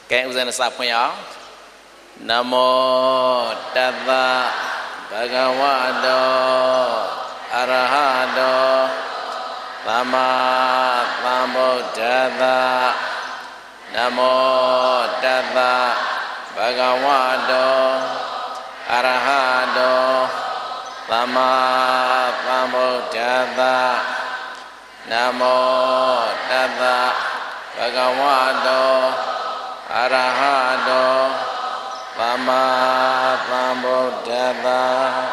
Cái usen sa phun ya Namo Tassa Bhagavato Arahato Sama Sambuddhassa Namo Tassa Bhagavato Arahato Sama Sambuddhassa Namo Tassa Bhagavato Arahato Sama Sambuddhassa.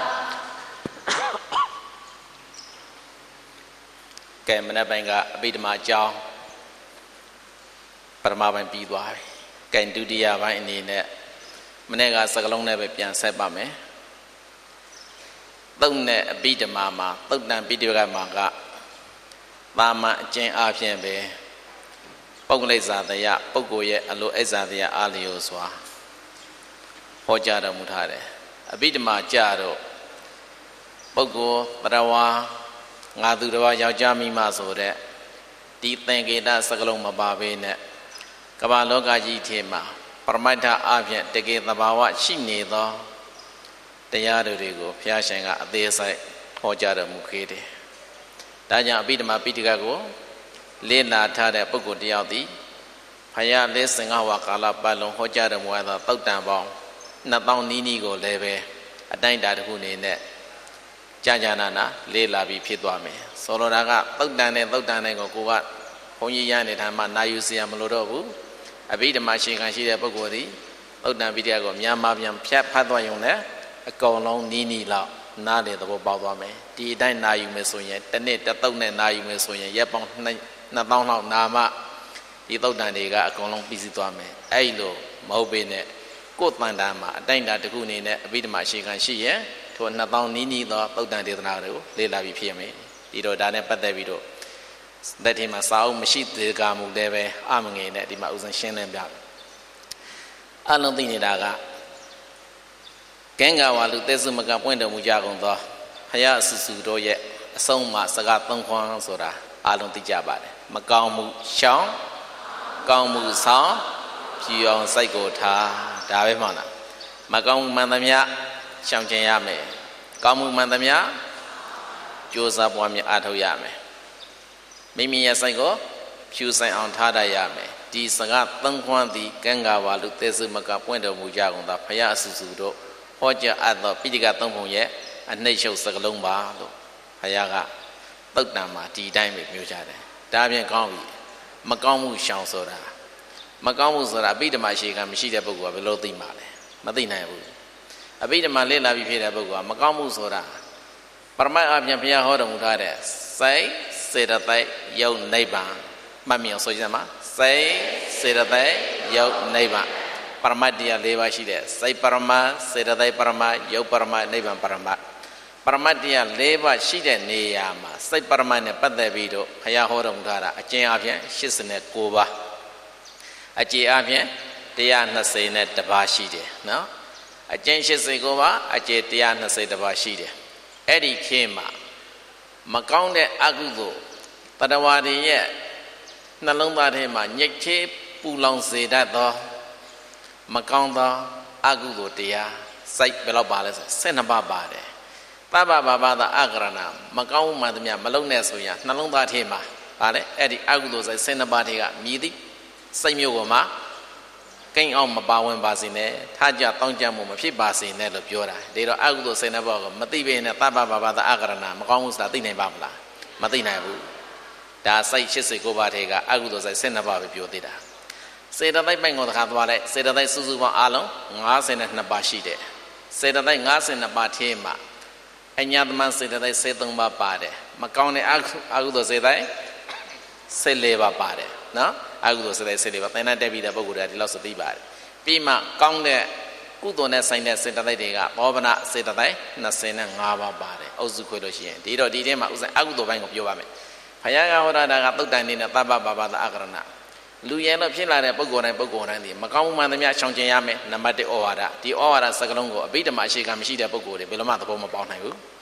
Cái mình đã bàn cả bị mà cho Parama bàn bị đuổi cái thứ đi à vậy nè mình này cả sắc long này bị biến sai ba mấy tông này bị đâm mà tông này bị đuổi mà cả ba mà trên áp trên về bốc lấy ra đấy à bốc coi alo ấy ra đấy à liu xóa họ trả được một thằng đấy bị đâm mà trả được bốc coi Parama ngã từ đó vào cha mi mà rồi đấy đi tên cái đó sắc long mà ba bên nè các bạn lúc cái gì thế mà Paramita áp hiện để cái tập báo xin nhớ đó để nhà đầu đi go phía sau cái để sai họ trả được một cái đấy đại nhà bị mà bị cái go lên là thà để bốc đi ao đi phải là lên sinh hoạt và cả là bao lâu họ trả được một cái tàu đàn bóng nạp tàu ní go lên về ở đây đã được cái này cha nè lên là bị phiền toái mấy sau đó cái tàu đàn này của cô bạn không như vậy này thằng mà na yêu mà lo đó bu à bây giờ mà xin cái gì để bốc đi tàu đàn bị cái go miam phép phát toái dùng đấy còn long ní là na để tàu bảo toái mấy đi đây na yêu mấy số nhỉ tên này tàu này na yêu mấy số nhỉ giờ bằng nạp tàu nào na mà đi tàu đàn này cái còn long bị gì toái mấy ai lo mau bên này cốt tàn đàn mà đây đã được cái này bây giờ mà xin cái gì nhỉ thôi nạp tàu ní đó tàu đàn để nào rồi lên là bị phiền mấy đi rồi đàn này bắt đầu bị rồi để thì mà sao mà xịt từ cả một đề về am nghe này thì mà uống xuyên lên bia anh long tin này đã cái ngà vào lúc tết xưa mà gặp quen được một gia công đó hay là sự đó vậy xong mà sẽ gặp tông khoang rồi đó anh long tin chả bạn mà còn một sáng còn một sáng chỉ ông say cổ thà đã biết mà còn mang tâm nhá trong chân nhà mẹ còn một mang tâm nhá chúa sa bùa mẹ ăn thôi nhà mẹ mình nhà say có chú say ông thà đại nhà mẹ đi sang gặp tông khoang thì cái ngà vào lúc tết xưa mà gặp quen được một gia công đó hay là sự đó họ cho ăn đó bây giờ tông phong vậy anh này sầu sắc lông ba đó hay là tất cả mà đi đây mình miêu tả đấy đa biến con gì mà con muốn sáng sớm ra mà con muốn sớm ra bây giờ mà chỉ cần mình chỉ để bốc qua về lô tiền mà đấy mà tiền này bốc bây giờ mà lên là bị phê để bốc qua mà con muốn sớm ra Paramita áp hiện bây giờ họ đồng thà đấy say sẽ ra tay yêu nei bạn mà miệng nói gì mà say sẽ ra tay yêu nei bạn Paramita lấy vào gì đấy say Paramita sẽ ra tay Paramita yêu Paramita nei bạn Paramita lấy vào gì đấy nei à mà say Paramita này bắt đầu bị đó hay là họ đồng thà đấy trên áp hiện sẽ sinh cô ba ở trên áp hiện tia nó sẽ này tập ba gì đấy nó ở trên sẽ sinh cô ba ở trên tia nó sẽ tập ba gì đấy ở đây khi mà con đấy ác đồ ta đã vào đi nhé nó lông ta thì mà nhắc chế bu lòng gì đó đó mà con đó ác đồ thì say về lâu bà là say năm ba đấy ba đó ác ra mà con mà tụi nhà mà lông này rồi nó lông ta thì mà đấy ở đây ác đồ say năm ba thì cả mi đi say nhiều của má cái ông mà bao quên bà gì nè tha cho tông cha một phía bà gì nè được vô ra để đó ác đồ say năm ba mà tí về nè ta ba ta ác ra mà con muốn sao tí này bao là mà tí này bu đã say chết sự cô bà thì cả ác đồ say năm ba bị biểu tí đã say ra tay bánh ngọt khát vào đấy say ra tay su vào alo ngã say năm ba xí đấy say ra tay ngã say năm ba thế mà anh nhà mình say ra tay say tung ba đấy mà con này ác đồ say đấy say lê ba đấy nó ác đồ say đấy say lê ba tay này đẹp bị đã bao gồm đi lâu sốt đi ba vì mà con này cú tôi này say ra tay thì cả bao nhiêu say ra tay nó say nó ngã ba đấy áo dù khơi đôi chuyện đi rồi đi thế mà ác đồ bánh ngọt vô ba mẹ phải nhớ hồi đó đã tụt đàn đi nè ta ba ta ác ra nè lưu ý nó phía lại này bốc này thì mà con mà tụi trong chơi nhà mẹ nằm bắt đi ô ra sắc long của bây giờ mà chỉ cần chỉ để bốc để bây giờ mà tụi mà bao này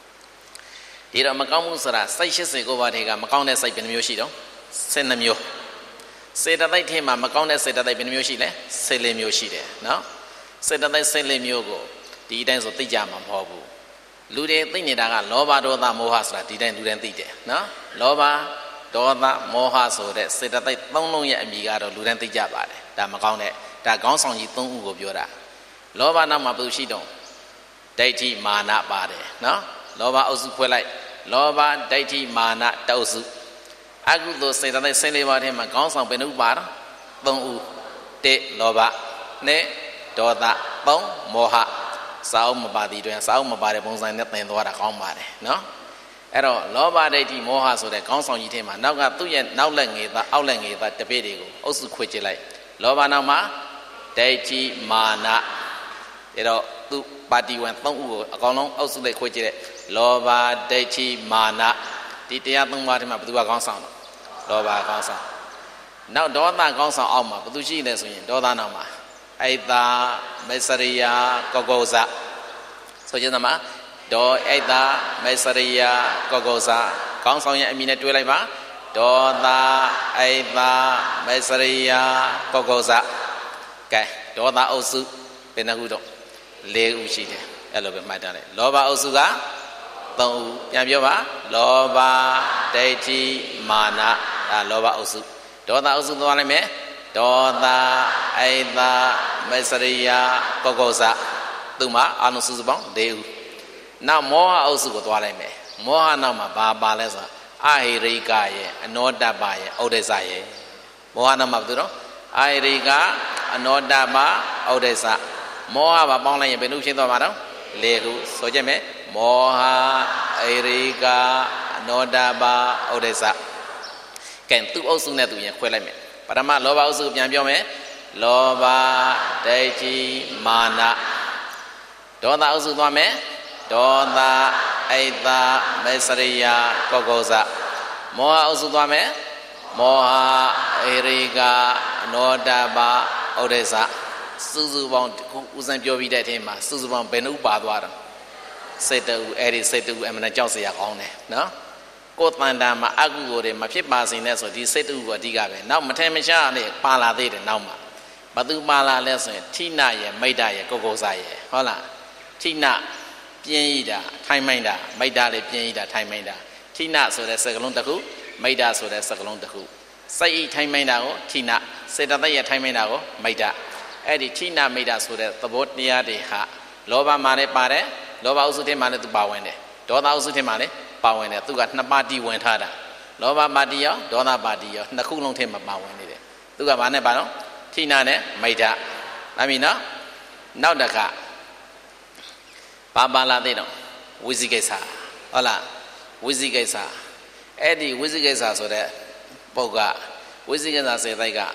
thì đó mà con muốn sửa say chết sự của bà thì cả mà con này say bên miêu gì đó say năm miêu စေတသိက်ထဲမှာမကောင်းတဲ့စေတသိက်ဘယ်နှမျိုးရှိလဲ14မျိုးရှိတယ်နော်စေတသိက်14မျိုးကိုဒီအတိုင်းဆိုသိကြမှာမဟုတ်ဘူးလူတွေသိနေတာကလောဘဒေါသမောဟဆိုတာဒီတိုင်းလူတိုင်းသိတယ်နော်လောဘဒေါသမောဟဆိုတဲ့စေတသိက်3လုံးရဲ့အမိကတော့လူတိုင်းသိကြပါတယ်ဒါမကောင်းတဲ့ဒါခေါင်းဆောင်ကြီး3ဦးကိုပြောတာလောဘနောက်မှာဘယ်သူရှိတော့ဒိဋ္ဌိမာနပါတယ်နော်လောဘအုပ်စုဖွဲ့လိုက်လောဘဒိဋ္ဌိမာနတအုပ်စုအကုသိုလ်စေတသိက်14ပါးထဲမှာခေါင်းဆောင်ဘယ်နှဦးပါတော့3ဦး1လောဘ2ဒေါသ3မောဟစာအုပ်မပါသည်တွင်စာအုပ်မပါတဲ့ပုံစံနဲ့သင်သွားတာကောင်းပါတယ်နော်အဲ့တော့လောဘဒိဋ္ဌိမောဟဆိုတဲ့ခေါင်းဆောင်ကြီးထဲမှာနောက်ကသူ့ရဲ့နောက်လက်ငယ်သားအောက်လက်ငယ်သားတပည့်တွေကိုအုပ်စုခွဲကြည့်လိုက်လောဘနောက်မှာဒိဋ္ဌိမာနအဲ့တော့သူပါတီဝင်3ဦးကိုအကောင်လုံးအုပ်စုလိုက်ခွဲကြည့်တဲ့လောဘဒိဋ္ဌိမာနဒီတရား3ပါးထဲမှာဘယ်သူကခေါင်းဆောင်တော့လောဘခေါင်းဆောင်နောက်ဒေါသခေါင်းဆောင်အောက်မှာဘယ်သူရှိလဲဆိုရင်ဒေါသနောက်မှာအိတာမေစရိယာကောကောဇဆိုကြသမှာဒေါအိတာမေစရိယာကောကောဇခေါင်းဆောင်ရဲ့အမည်နဲ့တွဲလိုက်ပါဒေါသအိတာမေစရိယာကောကောဇကဲဒေါသအုပ်စုဘယ်နှခုတော့4ဦးရှိတယ်အဲ့လိုပဲမှတ်ထားလိုက်လောဘအုပ်စုက3ဦးပြန်ပြောပါလောဘဒိဋ္ဌိမာနဒါလောဘအုပ်စုဒေါသအုပ်စုသွားလိုက်မယ်ဒေါသအိတာမေစရိယာကောကောဇသူမှာအာနုစုစုပေါင်း4ဦးနောက်မောဟအုပ်စုကိုသွားလိုက်မယ်မောဟနောက်မှာဘာပါလဲဆိုတာအဟိရိကရဲ့အနောတပရဲ့ဩဒိစ္စရဲ့မောဟနောက်မှာဘာလို့တော့အဟိရိကအနောတပဩဒိစ္စမောဟပါပေါင်းလိုက်ရင်ဘယ်နှခုဖြစ်သွားမှာတော့4ခုဆိုကြမယ်မောဟအဟိရိကအနောတပဩဒိစ္စကဲသူ့အုပ်စုနဲ့သူရင်ခွဲလိုက်မယ်ပထမလောဘအုပ်စုပြန်ပြောမယ်လောဘဒိဋ္ဌိမာနဒေါသအုပ်စုသွားမယ်ဒေါသအိတာမေစရိယာကောကောဇမောဟအုပ်စုသွားမယ်မောဟဧရိကအနောတပဩဒိစ္စစုစုပေါင်းဦးစံပြောပြီးတဲ့အချိန်မှာစုစုပေါင်းဘယ်နှုပါသွားတော့စိတ်တူအဲ့ဒီစိတ်တူအမှန်ကြောက်စရာကောင်းတယ်နော်ကိုယ်တန်တာမှာအကုသိုလ်တွေမဖြစ်ပါစေနဲ့ဆိုဒီစိတ်တူကိုအဓိကပဲနောက်မထဲမရှားနဲ့ပါလာသေးတယ်နောက်မှာဘသူပါလာလဲဆိုရင်ဌိနရဲ့မိတ်တရဲ့ကောကောဇရဲ့ဟုတ်လားဌိနပြင်းဤတာထိုင်မိုင်းတာမိတ်တလည်းပြင်းဤတာထိုင်မိုင်းတာဌိနဆိုတဲ့စကားလုံးတစ်ခုမိတ်တဆိုတဲ့စကားလုံးတစ်ခုစိတ်ဤထိုင်မိုင်းတာကိုဌိနစေတသိက်ရဲ့ထိုင်မိုင်းတာကိုမိတ်တအဲ့ဒီဌိနမိတ်တဆိုတဲ့သဘောတရားတွေဟာလောဘမှာလည်းပါတယ်လောဘဥစ္စုထဲမှာလည်းသူပါဝင်တယ်ဒေါသဥစ္စုထဲမှာလည်းပါဝင်တယ်သူက2ပါတီဝင်ထားတာလောဘပါတီရောဒေါသပါတီရော2ခုလုံးထဲမှာပါဝင်နေတယ်သူကဘာနဲ့ပါတော့ဌိနနဲ့မိတ်တနားမီနော်နောက်တစ်ခါပါလာသေးတော့ဝိဇိကိစ္စဟုတ်လားဝိဇိကိစ္စအဲ့ဒီဝိဇိကိစ္စဆိုတဲ့ပုဂ္ဂဝိဇိကိစ္စစေတိုက်က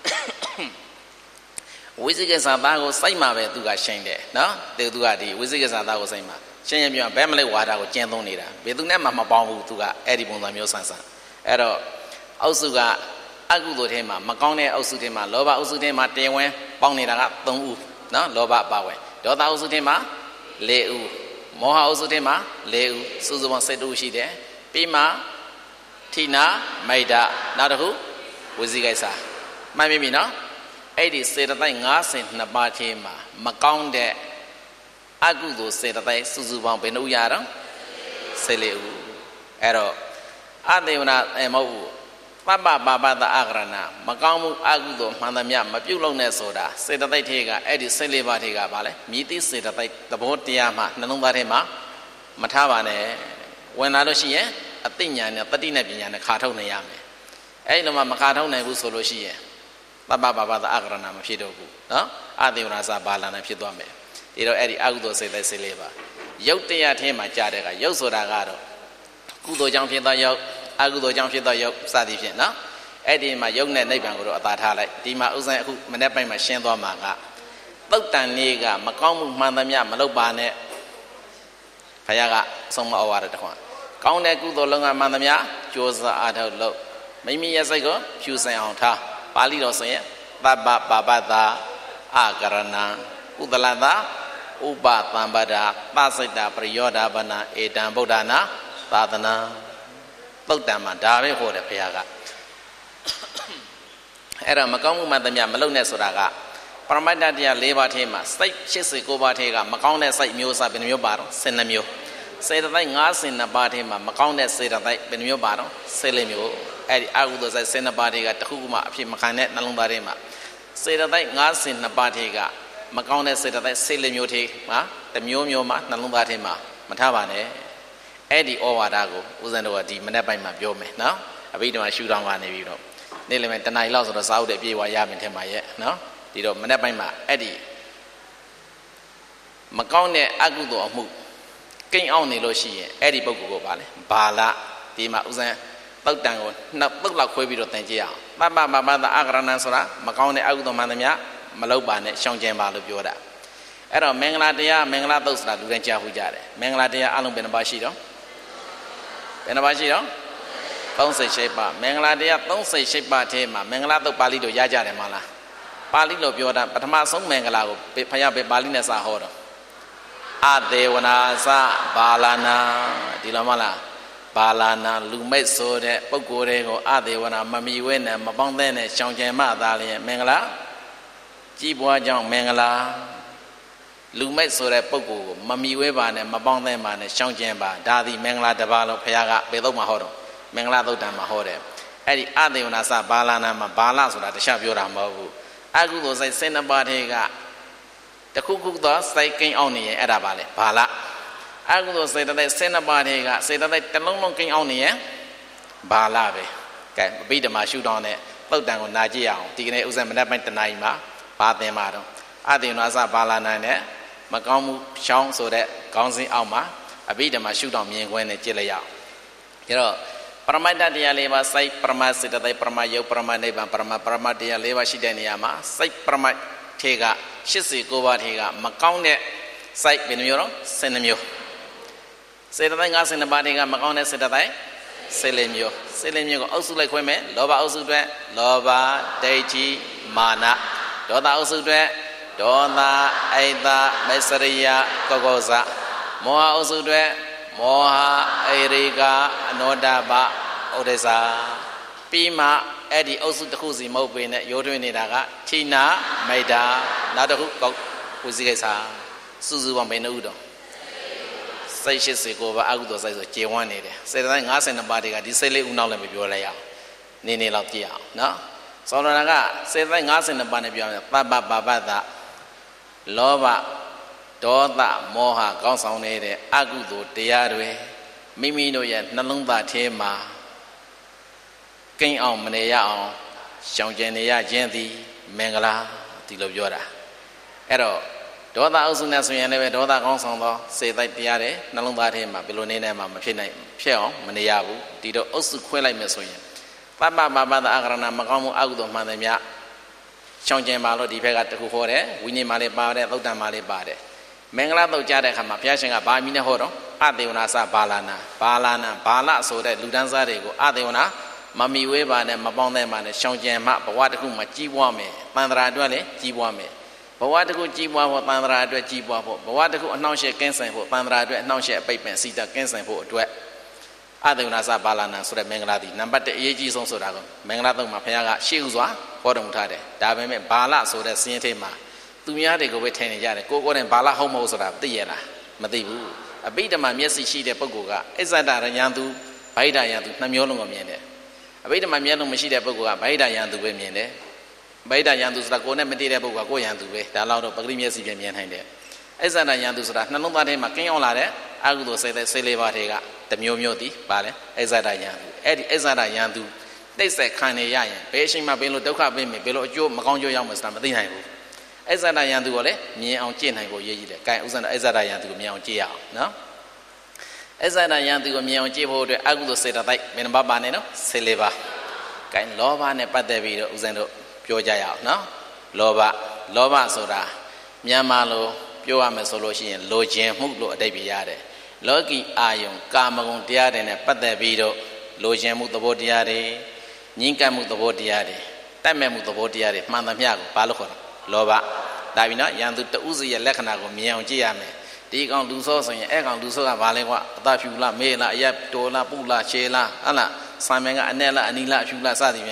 ဝိဇိကိစ္စသားကိုစိုက်မှာပဲသူကရှင်းတယ်နော်သူကဒီဝိဇိကိစ္စသားကိုစိုက်မှာရှင်းရင်ပြောဘယ်မလဲဝါဒကိုကျင့်သုံးနေတာဘယ်သူနဲ့မှမပေါင်းဘူးသူကအဲ့ဒီပုံစံမျိုးဆန်းဆန်းအဲ့တော့အုပ်စုကအကုသိုလ်ထဲမှာမကောင်းတဲ့အုပ်စုထဲမှာလောဘအုပ်စုထဲမှာတင်ဝင်ပေါင်းနေတာက3ဦးနော်လောဘပါဝင်ဒေါသအုပ်စုထဲမှာ4ဦးမောဟအုပ်စုထဲမှာ4ဦးစုစုပေါင်း7ဦးရှိတယ်ပြီးမှဌိနမိတ်တနောက်တစ်ခုဝိဇိကိစ္စမှတ်မိပြီနော်အဲ့ဒီစေတသိက်52ပါးထဲမှာမကောင်းတဲ့အကုသိုလ်စေတသိက်စုစုပေါင်းဘယ်နှဦးရတော့14ဦးအဲ့တော့အသေဝနာမဟုတ်ဘူးပပပါပတအကရဏမကောင်းမှုအကုသိုလ်မှန်သမျှမပြုတ်လို့နဲ့ဆိုတာစေတသိက်ထဲကအဲ့ဒီ14ပါးထဲကပါလဲမြည်သည့်စေတသိက်သဘောတရားမှနှလုံးသားထဲမှာမထားပါနဲ့ဝင်လာလို့ရှိရင်အသိဉာဏ်နဲ့တတိနဲ့ပညာနဲ့ခါထုတ်နေရမယ်အဲ့လိုမှမခါထုတ်နိုင်ဘူးဆိုလို့ရှိရင်ပပပါပတအကရဏမဖြစ်တော့ဘူးနော်အသေဝနာစာဘာလာနဲ့ဖြစ်သွားမယ်ဒီတော့အဲ့ဒီအကုသိုလ်စေတသိက်14ပါးရုပ်တရားထဲမှာကြားတဲ့ကရုပ်ဆိုတာကတော့ကုသိုလ်ကြောင့်ဖြစ်သောရုပ်အကုသိုလ်ကြောင့်ဖြစ်သောရုပ်စသည်ဖြင့်နော်အဲ့ဒီမှာယုတ်နဲ့နိဗ္ဗာန်ကိုတော့အသာထားလိုက်ဒီမှာဥစ္စာအခုမနေ့ပိုင်းမှာရှင်းသွားမှာကသုတ်တန်လေးကမကောင်းမှုမှန်သမျှမလုပ်ပါနဲ့ဘုရားကဆုံးမဩဝါဒတခွန်းကောင်းတဲ့ကုသိုလ်လုံးကမှန်သမျှကြိုးစားအားထုတ်လို့မိမိရဲ့စိတ်ကိုဖြူစင်အောင်ထားပါဠိတော်ဆိုရင်သဗ္ဗပါပတအကရဏံကုသလတာဥပသံပဒသစိတ္တပရိယောဓဗနာဧတံဗုဒ္ဓနာသာသနာသုတ်တံမှာဒါပဲဟောတယ်ဘုရားကအဲ့တော့မကောင်းမှုမှတည်းမလုံနဲ့ဆိုတာကပရမတ္တတရား၄ပါးထဲမှာစိတ်89ပါးထဲကမကောင်းတဲ့စိတ်မျိုးစားဘယ်နှမျိုးပါတော့12မျိုးစေတသိက်52ပါးထဲမှာမကောင်းတဲ့စေတသိက်ဘယ်နှမျိုးပါတော့14မျိုးအဲ့ဒီအကုသိုလ်စိတ်12ပါးထဲကတစ်ခုခုမှအဖြစ်မခံတဲ့နှလုံးသားထဲမှာစေတသိက်52ပါးထဲကမကောင်းတဲ့စေတသိက်14မျိုးထဲမှာတစ်မျိုးမျိုးမှနှလုံးသားထဲမှာမထားပါနဲ့အဲ့ဒီဩဝါဒကိုဦးဇင်းတို့ကဒီမနေ့ပိုင်းမှာပြောမယ်နော်အဘိဓမ္မာရှုထောင့်ကနေပြီးတော့နေ့လည်းတဏှာကြီးလောက်ဆိုတော့စာအုပ်တွေပြေးသွားရမယ်ထင်ပါရဲ့နော်ဒီတော့မနေ့ပိုင်းမှာအဲ့ဒီမကောင်းတဲ့အကုသိုလ်အမှုကိန်းအောင်နေလို့ရှိရင်အဲ့ဒီပုဂ္ဂိုလ်ကိုပါလေဘာလဒီမှာဥစဉ်တုတ်တန်ကိုနှစ်ပုတ်လောက်ခွဲပြီးတော့သင်ကြည့်အောင်ပပပပသအာကရဏံဆိုတာမကောင်းတဲ့အကုသိုလ်မှန်သမျှမလုပ်ပါနဲ့ရှောင်ကျဉ်ပါလို့ပြောတာအဲ့တော့မင်္ဂလာတရားမင်္ဂလာသုတ်ဆိုတာလူတိုင်းကြားဟူကြတယ်မင်္ဂလာတရားအလုံးဘယ်နှပါရှိတော့ဘယ်နှပါရှိတော့38ပါမင်္ဂလာတရား38ပါထဲမှာမင်္ဂလာသုတ်ပါဠိတော်ရကြတယ်မလားပါဠိလိုပြောတာပထမဆုံးမင်္ဂလာကိုဘုရားပဲပါဠိနဲ့စာဟောတော့အသေဝနာစဘာလာနာဒီလိုမလားဘာလာနာလူမိတ်ဆိုတဲ့ပုဂ္ဂိုလ်တွေကိုအသေဝနာမမီဝဲနဲ့မပေါင်းတဲ့နဲ့ရှောင်ကျဉ်မှသာလျင်မင်္ဂလာကြီးပွားကြောင်းမင်္ဂလာလူမိတ်ဆိုတဲ့ပုဂ္ဂိုလ်ကိုမမီဝဲပါနဲ့မပေါင်းတဲ့ပါနဲ့ရှောင်ကျဉ်ပါဒါသည်မင်္ဂလာတစ်ပါးလို့ဘုရားကဘယ်တော့မှဟောတော့မင်္ဂလာသုတ်တံမှာဟောတယ်အဲ့ဒီအသေဝနာစဘာလာနာမှာဘာလဆိုတာတခြားပြောတာမဟုတ်ဘူးအကုသိုလ်စိတ်12ပါးထဲကတခုခုသောစိတ်ကိန်းအောင်နေရင်အဲ့ဒါပါလေဘာလအကုသိုလ်စေတသိက်12ပါးထဲကစေတသိက်တစ်လုံးလုံးကိန်းအောင်နေရင်ဘာလပဲကဲအဘိဓမ္မာရှုထောင့်နဲ့သုတ်တံကိုနာကြည့်အောင်ဒီကနေ့ဥစ္စာမနက်ပိုင်းတနာရီမှာဘာသင်မှာတော့အသေဝနာစဘာလာနာနဲ့မကောင်းမှုရှောင်းဆိုတဲ့ခေါင်းစဉ်အောက်မှာအဘိဓမ္မာရှုထောင့်မြင်ကွင်းနဲ့ကြည့်လိုက်ရအောင်ဒါတော့ပရမတ္တတရား၄ပါးစိတ်ပရမစေတသိက်ပရမယုတ်ပရမနိဗ္ဗာန်ပရမတရား၄ပါးရှိတဲ့နေရာမှာစိတ်ပရမထေက89ပါးထေကမကောင်းတဲ့စိတ်ဘယ်နှမျိုးတော့12မျိုးစေတသိက်52ပါးထေကမကောင်းတဲ့စေတသိက်14မျိုး14မျိုးကိုအုပ်စုလိုက်ခွဲမယ်လောဘအုပ်စုအတွက်လောဘဒိဋ္ဌိမာနဒေါသအုပ်စုအတွက်ဒေါသအိတ်တာမစ္စရိယကောကောဇမောဟအုပ်စုအတွက်မောဟအေရိကအနောတပဥဒိစ္စပြီးမှအဲ့ဒီအုပ်စုတစ်ခုစီမဟုတ်ပေနဲ့ရိုးထွင်းနေတာကဌိနာမိတ်တာနောက်တစ်ခုဝစီကိစ္စစုစုပေါင်းဘယ်နှဥတော့စိတ်89ပါးအကုသိုလ်စိတ်ဆိုကျေဝန်းနေတယ်စေတသိက်52ပါးတွေကဒီစိတ်လေးဥနောက်လည်းမပြောလိုက်ရအောင်နေနေလောက်ကြည့်အောင်နော်ဆောလနာကစေတသိက်52ပါးနဲ့ပြောရင်ပပပပသလောဘဒေါသမောဟကောင်းဆောင်နေတဲ့အကုသိုလ်တရားတွေမိမိတို့ရဲ့နှလုံးသားထဲမှာကိန်းအောင်မနေရအောင်ရှောင်ကျဉ်နေရခြင်းသည်မင်္ဂလာဒီလိုပြောတာအဲ့တော့ဒေါသအုပ်စုနဲ့ဆိုရင်လည်းဒေါသကောင်းဆောင်သောစေတသိက်တရားတွေနှလုံးသားထဲမှာဘယ်လိုနေနဲ့မှမဖြစ်နိုင်ဖြစ်အောင်မနေရဘူးဒီတော့အုပ်စုခွဲလိုက်မယ်ဆိုရင်ပပပပသအာကရဏမကောင်းမှုအကုသိုလ်မှန်တယ်များရှောင်ကျဉ်ပါလို့ဒီဘက်ကတခုဟောတယ်ဝိညာဉ်မှာလည်းပါတယ်သုတ်တံမှာလည်းပါတယ်မင်္ဂလာတုတ်ကြတဲ့အခါမှာဘုရားရှင်ကဗာမီနဲ့ဟောတော့အသေဝနာစဘာလာနာဘာလဆိုတဲ့လူတန်းစားတွေကိုအသေဝနာမမီဝဲပါနဲ့မပေါင်းတဲ့ပါနဲ့ရှောင်ကျဉ်မှဘဝတစ်ခုမှာကြီးပွားမယ်တန်ត្រာအတွက်လည်းကြီးပွားမယ်ဘဝတစ်ခုကြီးပွားဖို့တန်ត្រာအတွက်ကြီးပွားဖို့ဘဝတစ်ခုအနှောင့်အယှက်ကင်းဆိုင်ဖို့တန်ត្រာအတွက်အနှောင့်အယှက်အပိတ်ပင်စီတာကင်းဆိုင်ဖို့အတွက်အသေဝနာစဘာလာနာဆိုတဲ့မင်္ဂလာသည်နံပါတ်1အရေးကြီးဆုံးဆိုတာကမင်္ဂလာတုတ်မှာဘုရားကရှေ့ဥစွာဟောတော်မူထားတယ်ဒါပေမဲ့ဘာလဆိုတဲ့စင်းထဲမှာသူများတွေကိုပဲထင်နေကြတယ်ကိုယ်နဲ့ဘာလဟုတ်မဟုတ်ဆိုတာသိရလားမသိဘူးအဘိဓမ္မာမျက်စိရှိတဲ့ပုဂ္ဂိုလ်ကအစ္ဆဒရယံသူဗိဒ္ဓယံသူနှမျိုးလုံးကိုမြင်တယ်အဘိဓမ္မာမျက်လုံးမရှိတဲ့ပုဂ္ဂိုလ်ကဗိဒ္ဓယံသူပဲမြင်တယ်ဗိဒ္ဓယံသူဆိုတာကိုယ်နဲ့မတည်တဲ့ပုဂ္ဂိုလ်ကကိုယ်ယံသူပဲဒါလောက်တော့ပဂရိမျက်စိပဲမြင်နိုင်တယ်အစ္ဆဒယံသူဆိုတာနှလုံးသားထဲမှာကင်းအောင်လာတဲ့အကုသိုလ်စိတ်စိတ်လေးပါးတွေကတစ်မျိုးမျိုးတည်ပါလေအစ္ဆဒယံသူအဲ့ဒီအစ္ဆဒယံသူနှိမ့်ဆက်ခံနေရရင်ဘယ်အချိန်မှဘယ်လိုဒုက္ခပေးမယ်ဘယ်လိုအကျိုးမကောင်းကျိုးရောက်မယ်ဆိုတာမသိနိုင်ဘူးအစ္ဆဒယံသူကိုလည်းမြင်အောင်ကြည့်နိုင်ဖို့ရည်ရည်တယ်။ကဲဥစ္စာအစ္ဆဒယံသူကိုမြင်အောင်ကြည့်ရအောင်နော်။အစ္ဆဒယံသူကိုမြင်အောင်ကြည့်ဖို့အတွက်အကုသိုလ်စေတသိက်ဘယ်နှပါးပါနေနော်14ပါး။ကဲလောဘနဲ့ပတ်သက်ပြီးတော့ဥစ္စာတို့ပြောကြရအောင်နော်။လောဘဆိုတာမြန်မာလိုပြောရမယ်ဆိုလို့ရှိရင်လိုချင်မှုလို့အဓိပ္ပာယ်ရတယ်။လောကီအာယုံကာမဂုဏ်တရားတွေနဲ့ပတ်သက်ပြီးတော့လိုချင်မှုသဘောတရားတွေညှဉ်းကပ်မှုသဘောတရားတွေတတ်မဲ့မှုသဘောတရားတွေမှန်သမျှကိုဘာလို့ခေါ်လဲလောဘဒါပြီနော်ယံသူတဥစီရဲ့လက္ခဏာကိုမြင်အောင်ကြည့်ရမယ်ဒီကောင်လူဆောဆိုရင်အဲ့ကောင်လူဆောကဘာလဲကွာအသားဖြူလားမေးလားအရက်တော်လားပုလားခြေလားဟဟလားဆံမင်ကအနဲ့လားအနီလားအဖြူလားစသည်ဖြင့်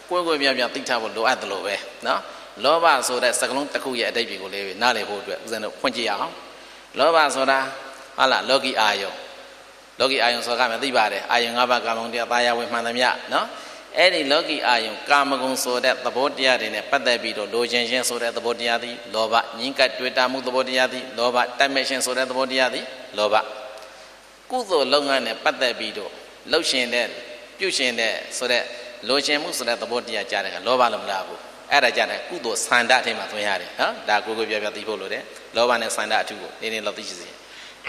ကိုယ်ပြပြသိထားဖို့လိုအပ်တယ်လို့ပဲနော်လောဘဆိုတဲ့စကလုံးတစ်ခုရဲ့အတိတ်တွေကိုလေးနားလည်ဖို့အတွက်ဦးဇင်းတို့ဖွင့်ကြည့်ရအောင်လောဘဆိုတာဟုတ်လားလောကီအာယုံဆိုတာကမသိပါတယ်အာယုံ၅ပါးကာမဂုဏ်တရားသာယာဝင်မှန်သမျှနော်အဲ့ဒီလောကီအာယုံကာမဂုဏ်ဆိုတဲ့သဘောတရားတွေနဲ့ပတ်သက်ပြီးတော့လိုချင်ခြင်းဆိုတဲ့သဘောတရားသည်လောဘညှင်းကပ်တွေ့တာမှုသဘောတရားသည်လောဘတိုက်မဲ့ခြင်းဆိုတဲ့သဘောတရားသည်လောဘကုသိုလ်လုပ်ငန်းနဲ့ပတ်သက်ပြီးတော့လှုပ်ရှင်တဲ့ပြုရှင်တဲ့ဆိုတဲ့လိုချင်မှုဆိုတဲ့သဘောတရားကြားတယ်ကလောဘလို့မလားဘူးအဲ့ဒါကြတယ်ကုသိုလ်ဆန္ဒအထင်မှာသွင်းရတယ်နော်ဒါကိုပြပြသိဖို့လိုတယ်လောဘနဲ့ဆန္ဒအထူးကိုနေလောက်သိရှိစေ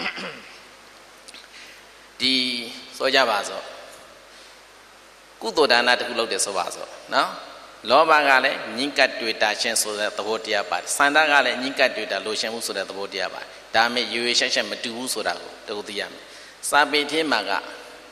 ဒီဆိုကြပါစို့ကုသိုလ်ဒါနတစ်ခုလုပ်တယ်ဆိုပါစို့နော်လောဘကလည်းညှင်းကပ်တွေ့တာခြင်းဆိုတဲ့သဘောတရားပါတယ်ဆန္ဒကလည်းညှင်းကပ်တွေ့တာလိုချင်မှုဆိုတဲ့သဘောတရားပါတယ်ဒါမဲ့ရွေရှက်မတူဘူးဆိုတာကိုတခုသိရမယ်စာပေထင်းမှာက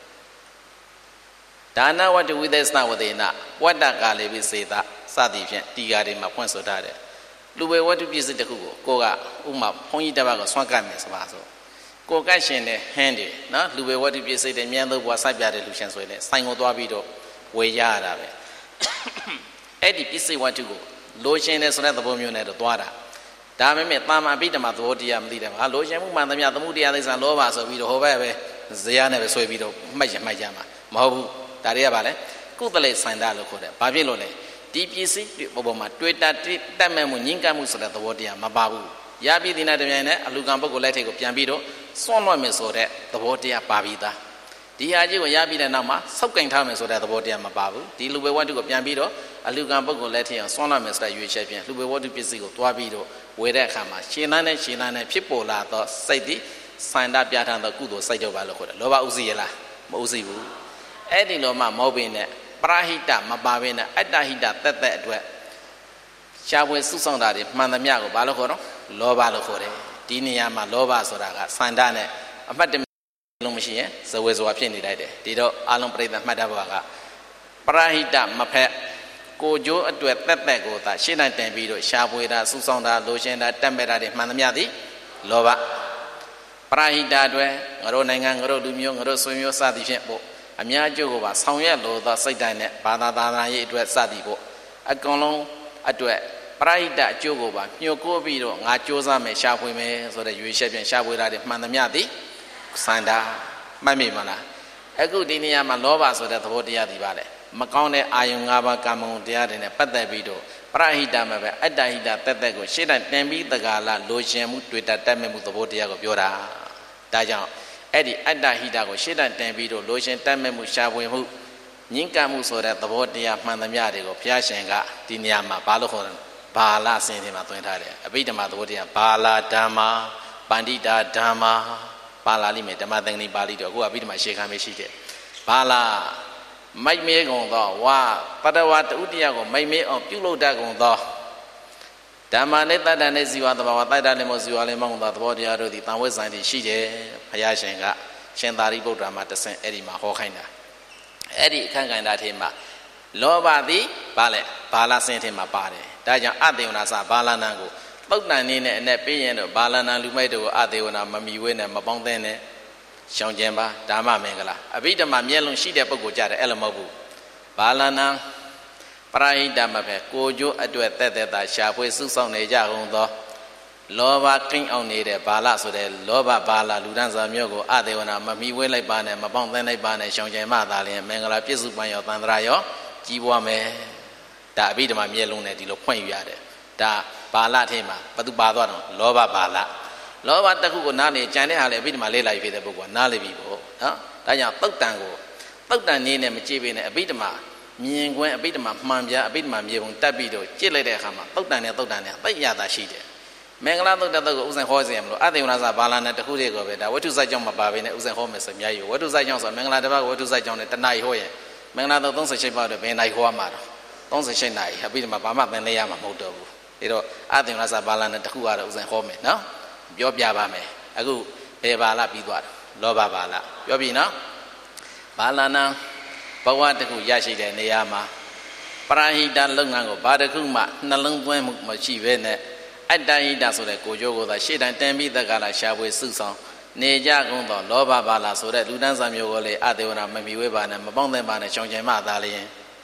ဒါနဝတ္တဝိသေသဝဒေနဝတ္တကာလေပိစေတစသည်ဖြင့်တီဃာတွေမှာဖွင့်ဆိုထားတယ်လူပဲဝတ္ထုပစ္စည်းတစ်ခုကိုကဥမာဘုန်းကြီးတစ်ပါးကိုဆွမ်းကပ်မယ်ဆိုပါစို့ကိုကတ်ရှင်တဲ့ဟင်းတွေနော်လူပဲဝတ္ထုပစ္စည်းတွေမြန်သောဘွားစိုက်ပြတဲ့လူရှင်ဆိုရင်လည်းဆိုင်ကိုသွားပြီးတော့ဝေရရတာပဲအဲ့ဒီပစ္စည်းဝတ္ထုကိုလိုချင်တယ်ဆိုတဲ့သဘောမျိုးနဲ့တော့သွားတာဒါပေမဲ့တာမန်အပိဓမ္မာသဘောတရားမသိတယ်ဟာလိုချင်မှုမှန်သမျှသမှုတရားသိစံလောဘဆိုပြီးတော့ဟိုဘက်ပဲဇေယျနဲ့ပဲဆွဲပြီးတော့မှတ်ကြမှာမဟုတ်ဘူးဒါတွေကပါလေကုသလေဆန္ဒလို့ခေါ်တယ်ဘာဖြစ်လို့လဲဒီပစ္စည်းပေါ်မှာတွေ့တာတတ်မဲ့မှုညှင်းကပ်မှုဆိုတဲ့သဘောတရားမပါဘူးရပြီးဒီနေ့တပြိုင်နဲ့အလူကံပုဂ္ဂိုလ်လက်ထိတ်ကိုပြန်ပြီးတော့စွန့်လွှတ်မယ်ဆိုတဲ့သဘောတရားပါပြီးသားဒီဟာကြီးကိုရပြီးတဲ့နောက်မှာစောက်ကင်ထားမယ်ဆိုတဲ့သဘောတရားမပါဘူးဒီလူပဲဝတ္ထုကိုပြန်ပြီးတော့အလူကံပုဂ္ဂိုလ်လက်ထိတ်အောင်စွန့်လွှတ်မယ်ဆိုတဲ့ရွေးချက်ဖြင့်လူပဲဝတ္ထုပစ္စည်းကိုတွားပြီးတော့ဝေတဲ့အခါမှာရှင်းလန်းနဲ့ဖြစ်ပေါ်လာသောစိတ်သည်စန္ဒပြဋ္ဌာန်းသောကုသိုလ်စိတ်တော့ပါလို့ခေါ်တယ်လောဘဥစီရလားမဥစီဘူးအဲ့ဒီလိုမှမဟုတ်ဘဲနဲ့ပရဟိတမပါဘဲနဲ့အတ္တဟိတတက်အတွက်ရှားပွဲစုဆောင်တာတွေမှန်သမျှကိုဘာလို့ခေါ်တော့လောဘလို့ခေါ်တယ်ဒီနေရာမှာလောဘဆိုတာကစန္ဒနဲ့အမှတ်တလုံးမရှိရင်ဇဝေဇဝါဖြစ်နေလိုက်တယ်ဒီတော့အလုံးပြိဿမှတ်တတ်ပါကပရဟိတမဖက်ကိုကျိုးအတွက်တက်ကိုသာရှင်းနိုင်တင်ပြီးတော့ရှားပွဲတာစုဆောင်တာလိုချင်တာတက်မဲ့တာတွေမှန်သမျှသည်လောဘပရဟိတအတွက်ငါတို့နိုင်ငံငါတို့လူမျိုးငါတို့ဆွေမျိုးစသည်ဖြင့်ပို့အများကျိုးကိုပါဆောင်ရွက်လို့သောစိတ်တိုင်းနဲ့ဘာသာသာနာရေးအတွက်စသည်ပို့အကောင်လုံးအတွက်ပရိဒတ်အကျိုးကိုပါညှို့ကိုပြီးတော့ငါကြိုးစားမယ်ရှာဖွေမယ်ဆိုတဲ့ရွေးချက်ပြန်ရှာဖွေတာတွေမှန်သမျှသည်စန္ဒာမှတ်မိမလားအခုဒီနေရာမှာလောဘဆိုတဲ့သဘောတရားတွေပါလေမကောင်းတဲ့အာယုံ၅ပါးကာမဂုဏ်တရားတွေနဲ့ပတ်သက်ပြီးတော့ပရဟိတမှာပဲအတ္တဟိတတက်ကိုရှေ့တိုင်းတင်ပြီးတက္ကလာလိုချင်မှုတွေ့တာတက်မဲ့မှုသဘောတရားကိုပြောတာဒါကြောင့်အဲ့ဒီအတ္တဟိတကိုရှေ့တိုင်းတင်ပြီးတော့လိုချင်တက်မဲ့မှုရှာဖွေမှုညှင်းကပ်မှုဆိုတဲ့သဘောတရားမှန်သမျှတွေကိုဘုရားရှင်ကဒီနေရာမှာဘာလို့ခေါ်လဲဘာလာစင်ဒီမှာသွင်းထားတယ်အဘိဓမ္မာသဘောတရားဘာလာဓမ္မာပန္တိတာဓမ္မာပါလာလိမ့်မယ်ဓမ္မသင်္ကန်းပါဠိတော်အခုအဘိဓမ္မာရှေခံမရှိတယ်ဘာလာမိုက်မဲကုန်သောဝါပတဝါတူတယောက်ကိုမိုက်မဲအောင်ပြုလုပ်တတ်ကုန်သောဓမ္မနဲ့တတ္တနဲ့ဇီဝသဘာဝတိုက်တာလည်းမဟုတ်ဇီဝလည်းမဟုတ်သောသဘောတရားတို့သည်တန်ဝိဆိုင်တိရှိတယ်ဘုရားရှင်ကရှင်သာရိပုတ္တရာမှာတဆင့်အဲ့ဒီမှာဟောခိုင်းတာအဲ့ဒီအခန့်ကဏ္ဍထဲမှာလောဘသည်ဘာလဲဘာလာစင်ထဲမှာပါတယ်ဒါကြောင့်အတေဝနာစဘာလာနံကိုပုတ်တန်နေနဲ့အနဲ့ပေးရင်တော့ဘာလာနံလူမိုက်တို့ကိုအတေဝနာမမီဝဲနဲ့မပေါင်းသင်းနဲ့ရှောင်ကျင်ပါဓမ္မမင်္ဂလာအဘိဓမ္မာမျက်လုံးရှိတဲ့ပုဂ္ဂိုလ်ကြတယ်အဲ့လိုမဟုတ်ဘူးဘာလာနံပရဟိတမပဲကိုကျိုးအတွက်တက်တာရှာဖွေစုဆောင်နေကြကုန်သောလောဘကိန်းအောင်နေတဲ့ဘာလဆိုတဲ့လောဘဘာလလူဒန်းစာမျိုးကိုအတေဝနာမမီဝဲလိုက်ပါနဲ့မပေါင်းသင်းလိုက်ပါနဲ့ရှောင်ကျင်မှသာလျှင်မင်္ဂလာပြည့်စုံပန်းရောသန္တရာရောကြီးပွားမယ်ဒါအဘိဓမ္မာမျက်လုံးနဲ့ဒီလိုဖွင့်ယူရတယ်ဒါဘာလထဲမှာဘသူပါသွားတော့လောဘဘာလလောဘတစ်ခုကိုနားလေကြံတဲ့ဟာလေအဘိဓမ္မာလေးလိုက်ဖြစ်တဲ့ပုဂ္ဂိုလ်ကနားလေပြီပေါ့နော်ဒါကြောင့်ပုတ်တန်ကိုပုတ်တန်နေနဲ့မကြည့်ပေနဲ့အဘိဓမ္မာမြင်ကွင်းအဘိဓမ္မာမှန်ပြအဘိဓမ္မာမြေပုံတက်ပြီးတော့ကြည့်လိုက်တဲ့အခါမှာပုတ်တန်နဲ့သိရတာရှိတယ်မင်္ဂလာသုတ်တတ်ကိုဥစဉ်ဟောစီရမလို့အတေဝနာစာဘာလာနဲ့တခုတည်းကိုပဲဒါဝတ္ထုစိုက်ကြောင့်မပါဘဲနဲ့ဥစဉ်ဟောမယ်ဆိုအများကြီးဝတ္ထုစိုက်ကြောင့်ဆိုမင်္ဂလာတစ်ပါးကိုဝတ္ထုစိုက်ကြောင့်နဲ့တဏှာကြီးဟောရင်မင်္ဂလာသုတ်38ပါးတော့ဘယ်နိုင်ဟောမှာတော့38နိုင်အဘိဓမ္မာဘာမှသင်လဲရမှာမဟုတ်တော့ဘူးဒါတော့အတေဝနာစာဘာလာနဲ့တခုကတော့ဥစဉ်ဟောမယ်နော်ပြောပြပါမယ်အခုဘယ်ဘာလာပြီးသွားတယ်လောဘဘာလာပြောပြီနော်ဘာလာနာဘဝတခုရရှိတဲ့နေရာမှာပရဟိတလုပ်ငန်းကိုဘာတစ်ခုမှနှလုံးသွင်းမှုမရှိဘဲနဲ့အတ္တဟိတဆိုတဲ့ကိုကျိုးကိုသာရှေ့တိုင်းတင်ပြီးတက္ကလာရှာဖွေစုဆောင်နေကြကုန်သောလောဘဘာလာဆိုတဲ့လူတန်းစာမျိုးကိုလေအတေဝနာမမီဝဲပါနဲ့မပေါင်းသင်းပါနဲ့ရှောင်ကျင်မှသာလျင်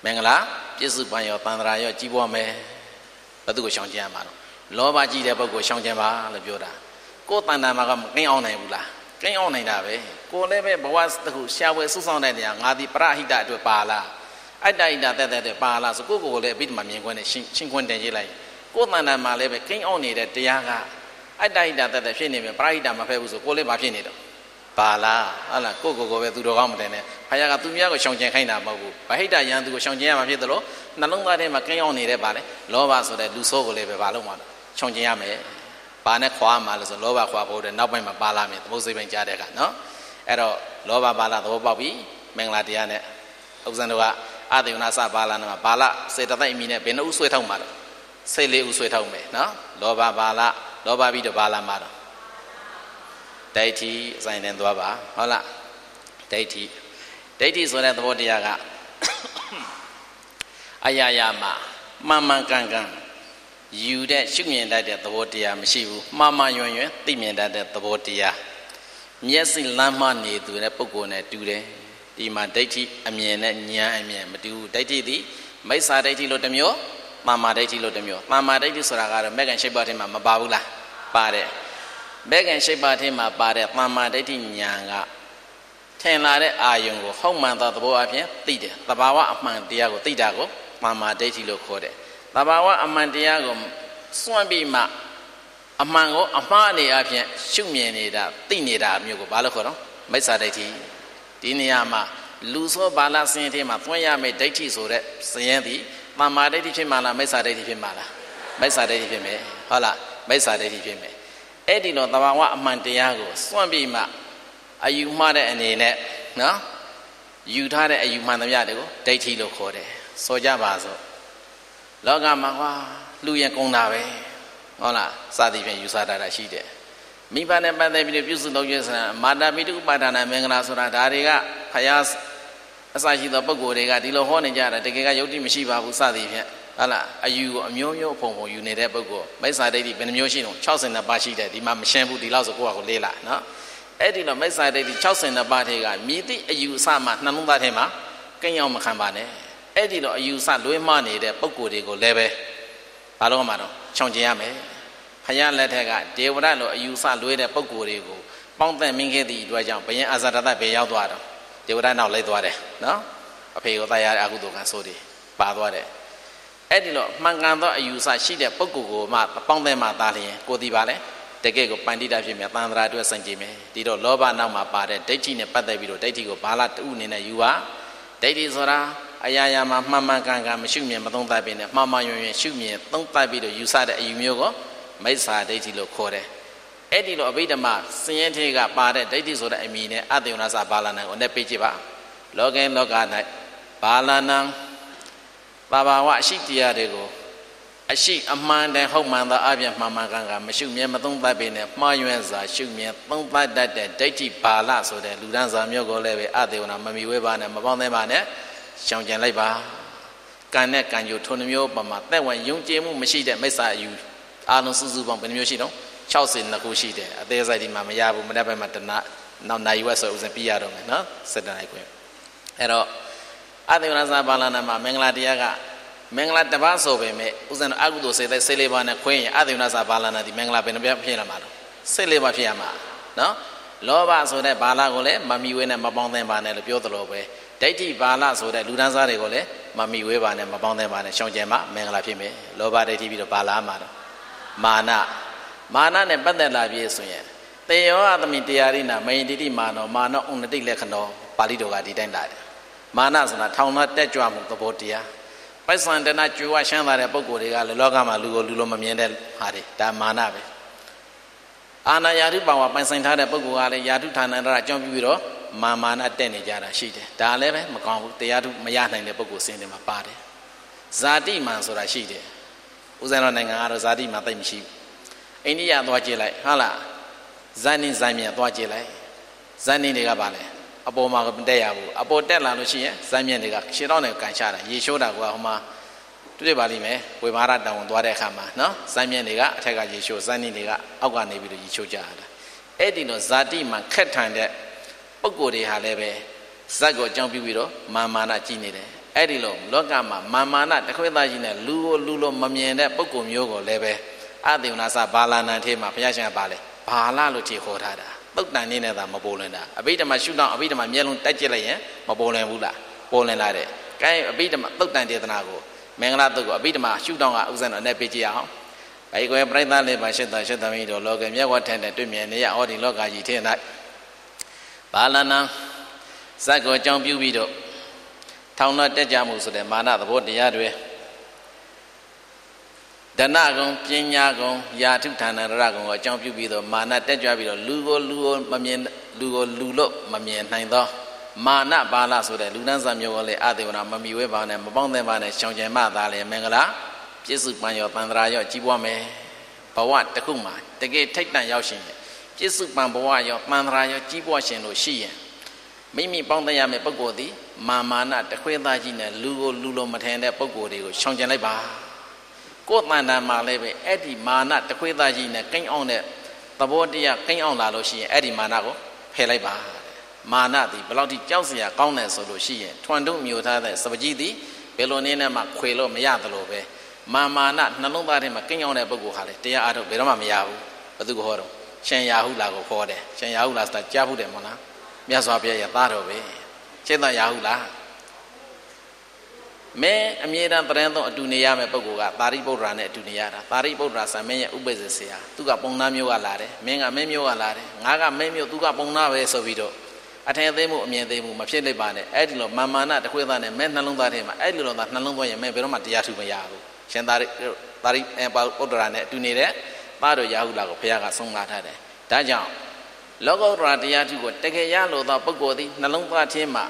မင်္ဂလာပြည့်စုံပန်ရောတန်ត្រာရောကြီးပွားမယ်ဘယ်သူကိုရှောင်ကျဉ်ရမှာတော့လောဘကြီးတဲ့ပုဂ္ဂိုလ်ရှောင်ကျဉ်ပါလို့ပြောတာကိုယ်တဏ္ဍာမှာကမကင်းအောင်နိုင်ဘူးလားကင်းအောင်နိုင်တာပဲကိုယ်လည်းပဲဘဝတစ်ခုရှားဝယ်စုဆောင်တဲ့နေရာငါဒီပရဟိတအတွက်ပါလားအတ္တဟိတတဲ့ပါလားဆိုကိုယ့်ကိုယ်လည်းအဘိဓမ္မာမြင်ခွင့်နဲ့ရှင်းခွင့်တင်ကြည့်လိုက်ကိုယ်တဏ္ဍာမှာလည်းပဲကင်းအောင်နေတဲ့တရားကအတ္တဟိတတဲ့ဖြစ်နေပြီပရဟိတမဖက်ဘူးဆိုကိုယ်လည်းမဖြစ်နေတော့ပါလားဟုတ်လားကိုယ့်ကိုယ်ပဲသူတော်ကောင်းမတင်နဲ့ဘုရားကသူများကိုရှောင်ကျဉ်ခိုင်းတာမဟုတ်ဘူးဗဟိတယံသူကိုရှောင်ကျဉ်ရမှာဖြစ်သလိုနှလုံးသားထဲမှာကင်းအောင်နေတဲ့ပါလေလောဘဆိုတဲ့လူဆိုးကိုလည်းပဲဘာလို့မှရှောင်ကျဉ်ရမယ်ဘာနဲ့ခွာမှာလဲဆိုလောဘခွာဖို့တဲ့နောက်ပိုင်းမှာပါလာမယ်သမုတ်စိတ်ပိုင်းကြားတဲ့ကနော်အဲ့တော့လောဘပါလာသဘောပေါက်ပြီမင်္ဂလာတရားနဲ့ဥပဇံတို့ကအသေယနာစပါလာမှာပါလာစေတသိက်အမိနဲ့ဘယ်နှဥဆွဲထောက်မှာတော့စိတ်လေးဥဆွဲထောက်မယ်နော်လောဘပါလာလောဘပြီးတော့ပါလာမှာတော့ဒိဋ္ဌိအဆိုင်တင်သွားပါဟုတ်လားဒိဋ္ဌိဆိုတဲ့သဘောတရားကအရာရာမှာမှန်မှန်ကန်ကန်ယူတဲ့ရှုမြင်တတ်တဲ့သဘောတရားမရှိဘူးမှားမှားယွင်ယွင်သိမြင်တတ်တဲ့သဘောတရားမျက်စိလမ်းမနေသူတဲ့ပုဂ္ဂိုလ်နဲ့တူတယ်ဒီမှာဒိဋ္ဌိအမြင်နဲ့ဉာဏ်အမြင်မတူဘူးဒိဋ္ဌိသည်မိစ္ဆာဒိဋ္ဌိလို့တစ်မျိုးမှားမှားဒိဋ္ဌိလို့တစ်မျိုးမှားမှားဒိဋ္ဌိဆိုတာကတော့မဲ့ကန်ရှိပါထဲမှာမပါဘူးလားပါတယ်မဲ့ကန်ရှိပါထဲမှာပါတဲ့မှားမှားဒိဋ္ဌိဉာဏ်ကထင်လာတဲ့အာယုံကိုဟုတ်မှန်သောသဘောအပြင်သိတယ်သဘာဝအမှန်တရားကိုသိတာကိုမှားမှားဒိဋ္ဌိလို့ခေါ်တယ်သဘာဝအမှန်တရားကိုစွန့်ပြီးမှအမှန်ကိုအမှားအနေအချင်းရှုမြင်နေတာသိနေတာမျိုးကိုဘာလို့ခေါ်တော့မိစ္ဆာဒိဋ္ဌိဒီနေရာမှာလူစောဘာလစင်ထဲမှာသွင်းရမယ့်ဒိဋ္ဌိဆိုတဲ့စရင်သည်သမ္မာဒိဋ္ဌိဖြစ်မှာလားမိစ္ဆာဒိဋ္ဌိဖြစ်မှာလားမိစ္ဆာဒိဋ္ဌိဖြစ်မယ်ဟုတ်လားမိစ္ဆာဒိဋ္ဌိဖြစ်မယ်အဲ့ဒီတော့သဘာဝအမှန်တရားကိုစွန့်ပြီးမှအယူမှားတဲ့အနေနဲ့နော်ယူထားတဲ့အယူမှန်သမျှတွေကိုဒိဋ္ဌိလို့ခေါ်တယ်ဆိုကြပါစို့လောကမှာကွာလူရင်ကုန်တာပဲဟုတ်လားစသည်ဖြင့်ယူဆတာရှိတယ်မိဘနဲ့ပတ်သက်ပြီးပြုစုလုပ်ရစံမာတာပိတုဥပါဒနာမင်္ဂလာဆိုတာဒါတွေကဖယားအစရှိသောပုဂ္ဂိုလ်တွေကဒီလိုဟောနေကြတာတကယ်ကယုတ်တိမရှိပါဘူးစသည်ဖြင့်ဟုတ်လားအယူကိုအမျိုးမျိုးဖုံဖုံယူနေတဲ့ပုဂ္ဂိုလ်မိစ္ဆာဒိဋ္ဌိဘယ်နှမျိုးရှိတော့62ပါးရှိတယ်ဒီမှာမရှင်းဘူးဒီလောက်ဆိုကိုယ့်ဟာကိုလေးလာနော်အဲ့ဒီတော့မိစ္ဆာဒိဋ္ဌိ62ပါးထဲကမြည်သည့်အယူအဆမှနှလုံးသားထဲမှာကိန်းအောင်မခံပါနဲ့အဲ့ဒီတော့အယူအဆလွဲမှားနေတဲ့ပုဂ္ဂိုလ်တွေကိုလည်းပဲဘာလို့မှတော့ချောင်ကျင်ရမယ်ဖယားလက်ထက်ကဒေဝရလိုအယူအဆလွဲတဲ့ပုဂ္ဂိုလ်တွေကိုပေါင်းသက်မင်းခဲ့သည့်အတွက်ကြောင့်ဘယင်အာဇာတပဲရောက်သွားတော့ဒေဝရနောက်လိုက်သွားတယ်နော်အဖေကိုတရားအကုသိုလ်ကံဆိုးတယ်ပါသွားတယ်အဲ့ဒီတော့မှန်ကန်သောအယူအဆရှိတဲ့ပုဂ္ဂိုလ်ကိုမှပေါင်းသက်မှသာလျင်ကိုဒီပါလေတကယ်ကိုပန္တိတာဖြစ်မြတ်သံဃာအတွက်စံကြည့်မယ်ဒီတော့လောဘနောက်မှာပါတဲ့ဒိဋ္ဌိနဲ့ပတ်သက်ပြီးတော့ဒိဋ္ဌိကိုဘာလာတူအနေနဲ့ယူပါဒိဋ္ဌိဆိုတာအရာရာမှာမှန်မှန်ကန်ကန်မရှုမြင်မသုံးသပ်ပြီးနဲ့မှားမှားယွင်ယွင်ရှုမြင်သုံးသပ်ပြီးတော့ယူဆတဲ့အယူမျိုးကိုမိစ္ဆာဒိဋ္ဌိလို့ခေါ်တယ်အဲ့ဒီလိုအဘိဓမ္မာစင်ရင်ထေကပါတဲ့ဒိဋ္ဌိဆိုတဲ့အမည်နဲ့အတ္တယုံနာစဘာလနံကိုနဲ့ပေးကြည့်ပါလောကင်းလောက၌ဘာလနံဘာဘာဝအရှိတရားတွေကိုအရှိအမှန်တန်ဟုတ်မှန်သောအပြင်မှန်မှန်ကန်ကန်မရှုမြင်မသုံးသပ်ပြီးနဲ့မှားယွင်းစွာရှုမြင်သုံးသပ်တတ်တဲ့ဒိဋ္ဌိဘာလဆိုတဲ့လူဒန်းစာမျိုးကိုလည်းပဲအတ္တယုံနာမမီဝဲပါနဲ့မပေါင်းသဲပါနဲ့ရှောင်ကျင်လိုက်ပါကံနဲ့ကံကြိုထုံမျိုးပမာသက်ဝင်ယုံကြည်မှုမရှိတဲ့မိစ္ဆာအယူအာလုံးစုစုပေါင်းဘယ်နှမျိုးရှိတော့62ခုရှိတယ်အသေးစိတ်ဒီမှာမရဘူးမနေ့ပိုင်းမှာတနနောက်နိုင်ဝက်ဆိုဥစဉ်ပြရတော့မယ်နော်7နိုင်ခွင့်အဲ့တော့အသေဝရဇာပါဠနာမှာမင်္ဂလာတရားကမင်္ဂလာတစ်ပါးဆိုပေမဲ့ဥစဉ်အကုသိုလ်စေတဲ့14ပါးနဲ့ခွင့်ရင်အသေဝရဇာပါဠနာဒီမင်္ဂလာဘယ်နှပြဖြစ်လာမှာတော့14ပါးဖြစ်ရမှာနော်လောဘဆိုတဲ့ဘာလာကိုလည်းမမီဝဲနဲ့မပေါင်းသင်းပါနဲ့လို့ပြောသလိုပဲဒိဋ္ဌိဘာလဆိုတဲ့လူဒန်းစားတွေကိုလည်းမမီဝဲပါနဲ့မပေါင်းသင်းပါနဲ့ရှောင်ကျင်မှမင်္ဂလာဖြစ်မယ်လောဘဒိဋ္ဌိပြီးတော့ဘာလာမှာတော့မာနနဲ့ပတ်သက်လာပြီဆိုရင်တေယောအသမိတရားရိနာမယိတိတိမာနောမာနောဥနတိလက္ခဏောပါဠိတော်ကဒီတိုင်းလာတယ်မာနဆိုတာထောင်တက်ကြွမှုသဘောတရားပိုက်ဆံတနာကျွေးဝရှမ်းသာတဲ့ပုဂ္ဂိုလ်တွေကလည်းလောကမှာလူကိုလူလိုမမြင်တဲ့ဟာတွေဒါမာနပဲအာနာယာတုပါဝပိုင်ဆိုင်ထားတဲ့ပုဂ္ဂိုလ်ကလည်းယာတုဌာနန္တရအကြောင်းပြုပြီးတော့မာနတက်နေကြတာရှိတယ်ဒါလည်းပဲမကောင်းဘူးတရားထုမရနိုင်တဲ့ပုဂ္ဂိုလ်စင်းတွေမှာပါတယ်ဇာတိမန်ဆိုတာရှိတယ်ဥဇံတော်နိုင်ငံကတော့ဇာတိမန်သိမ့်မရှိဘူးအိန္ဒိယသွားကြည့်လိုက်ဟုတ်လားဇန်နင်းဇန်မြန်သွားကြည့်လိုက်ဇန်နင်းတွေကပါလဲအပေါ်မှာမတက်ရဘူးအပေါ်တက်လာလို့ရှိရင်ဇန်မြန်တွေကရှင်းတော့နဲ့ကန်ချတာရေရှိုးတာကဟိုမှာတွေ့ပါလိမ့်မယ်ဝေမာရတောင်သွားတဲ့အခါမှာနော်ဇန်မြန်တွေကအထက်ကရေရှိုးဇန်နင်းတွေကအောက်ကနေပြီးတော့ရေရှိုးကြတာအဲ့ဒီတော့ဇာတိမန်ခက်ထန်တဲ့ပုဂ္ဂိုလ်တွေဟာလည်းပဲဇက်ကိုအကြောင်းပြုပြီးတော့မာနကြည့်နေတယ်အဲ့ဒီလိုလောကမှာမာနတခွေးသားကြီးနဲ့လူကိုလူလိုမမြင်တဲ့ပုဂ္ဂိုလ်မျိုးကိုလည်းပဲအသေဝနာစဘာလာနံထဲမှာဘုရားရှင်ကပါလေဘာလလို့ခြေခေါ်ထားတာသုတ်တန်နေနဲ့သာမပေါ်လွင်တာအဘိဓမ္မာရှုတော့အဘိဓမ္မာမျက်လုံးတိုက်ကြည့်လိုက်ရင်မပေါ်လွင်ဘူးလားပေါ်လွင်လာတယ်။ကဲအဘိဓမ္မာသုတ်တန်ဒေသနာကိုမင်္ဂလာသုတ်ကိုအဘိဓမ္မာရှုတော့ကဥစ္စာတော်နဲ့ပြကြည့်အောင်။အဲဒီကွယ်ပြိဿလေးပါရှစ်တော်သမီးတို့လောကမြတ်ဝတ်ထန်တဲ့တွေ့မြင်နေရဟောဒီလောကကြီးထဲ၌ဘာလနာဇက်ကိုအကြောင်းပြုပြီးတော့ထောင်တော့တက်ကြမှုဆိုတဲ့မာနသဘောတရားတွေဒနကုံပညာကုံယာထုဌာနရကုံကိုအကြောင်းပြုပြီးတော့မာနတက်ကြွပြီးတော့လူကိုမမြင်လူကိုလူလို့မမြင်နိုင်သောမာနဘာလဆိုတဲ့လူနှန်းစာမျိုးကိုလေအသေဝနာမမီဝဲပါနဲ့မပေါင်းသဲပါနဲ့ရှောင်ကျင်မှသာလေမင်္ဂလာပြည့်စုံပန်ရောတန်ត្រာရောကြီးပွားမယ်ဘဝတစ်ခုမှာတကယ်ထိတ်တန့်ရောက်ရှင်ပြည့်စုံပန်ဘဝရောတန်ត្រာရောကြီးပွားရှင်လို့ရှိရင်မိမိပေါင်းသဲရမယ့်ပုဂ္ဂိုလ်သည်မာနတခွေးသားကြီးနဲ့လူကိုလူလိုမထင်တဲ့ပုဂ္ဂိုလ်တွေကိုရှောင်ကျင်လိုက်ပါကိုယ်တန်တန်မှာလည်းပဲအဲ့ဒီမာနတခွေးသားကြီးနဲ့ကိန်းအောင်တဲ့သဘောတရားကိန်းအောင်လာလို့ရှိရင်အဲ့ဒီမာနကိုဖယ်လိုက်ပါမာနသည်ဘယ်လောက်ထိကြောက်စရာကောင်းတယ်ဆိုလို့ရှိရင်ထွန်တုမျိုးထားတဲ့စပကြီးသည်ဘယ်လိုနည်းနဲ့မှခွေလို့မရသလိုပဲမာနနှလုံးသားထဲမှာကိန်းအောင်တဲ့ပုဂ္ဂိုလ်ဟာလေတရားအားထုတ်ဘယ်တော့မှမရဘူးဘယ်သူကိုဟောတော့ရှင်ရာဟုလာကိုခေါ်တယ်ရှင်ရာဟုလာဆိုတာကြားဖို့တယ်မဟုတ်လားမြတ်စွာဘုရားရဲ့သားတော်ပဲရှင်းသားရာဟုလာမဲအမြဲတမ်းတရင်သုံးအတူနေရမယ့်ပုဂ္ဂိုလ်ကသာရိပုတ္တရာနဲ့အတူနေရတာသာရိပုတ္တရာဆံမင်းရဲ့ဥပ္ပဇ္ဇဆရာသူကပုံနာမျိုးကလာတယ်မင်းကမင်းမျိုးကလာတယ်ငါကမင်းမျိုးသူကပုံနာပဲဆိုပြီးတော့အထင်သေးမှုအမြင်သေးမှုမဖြစ်လိုက်ပါနဲ့အဲ့ဒီလိုမာနတခွေးသားနဲ့မဲနှလုံးသားထဲမှာအဲ့ဒီလိုသာနှလုံးသွင်းရင်မဲဘယ်တော့မှတရားထူမရဘူးရှင်သာရိပုတ္တရာနဲ့အတူနေတဲ့သားတော်ရာဟုလာကိုဘုရားကဆုံးမထားတယ်ဒါကြောင့်လောကုတ္တရာတရားထူကိုတကယ်ရလို့သောပုဂ္ဂိုလ်သည်နှလုံးသားထဲမှာ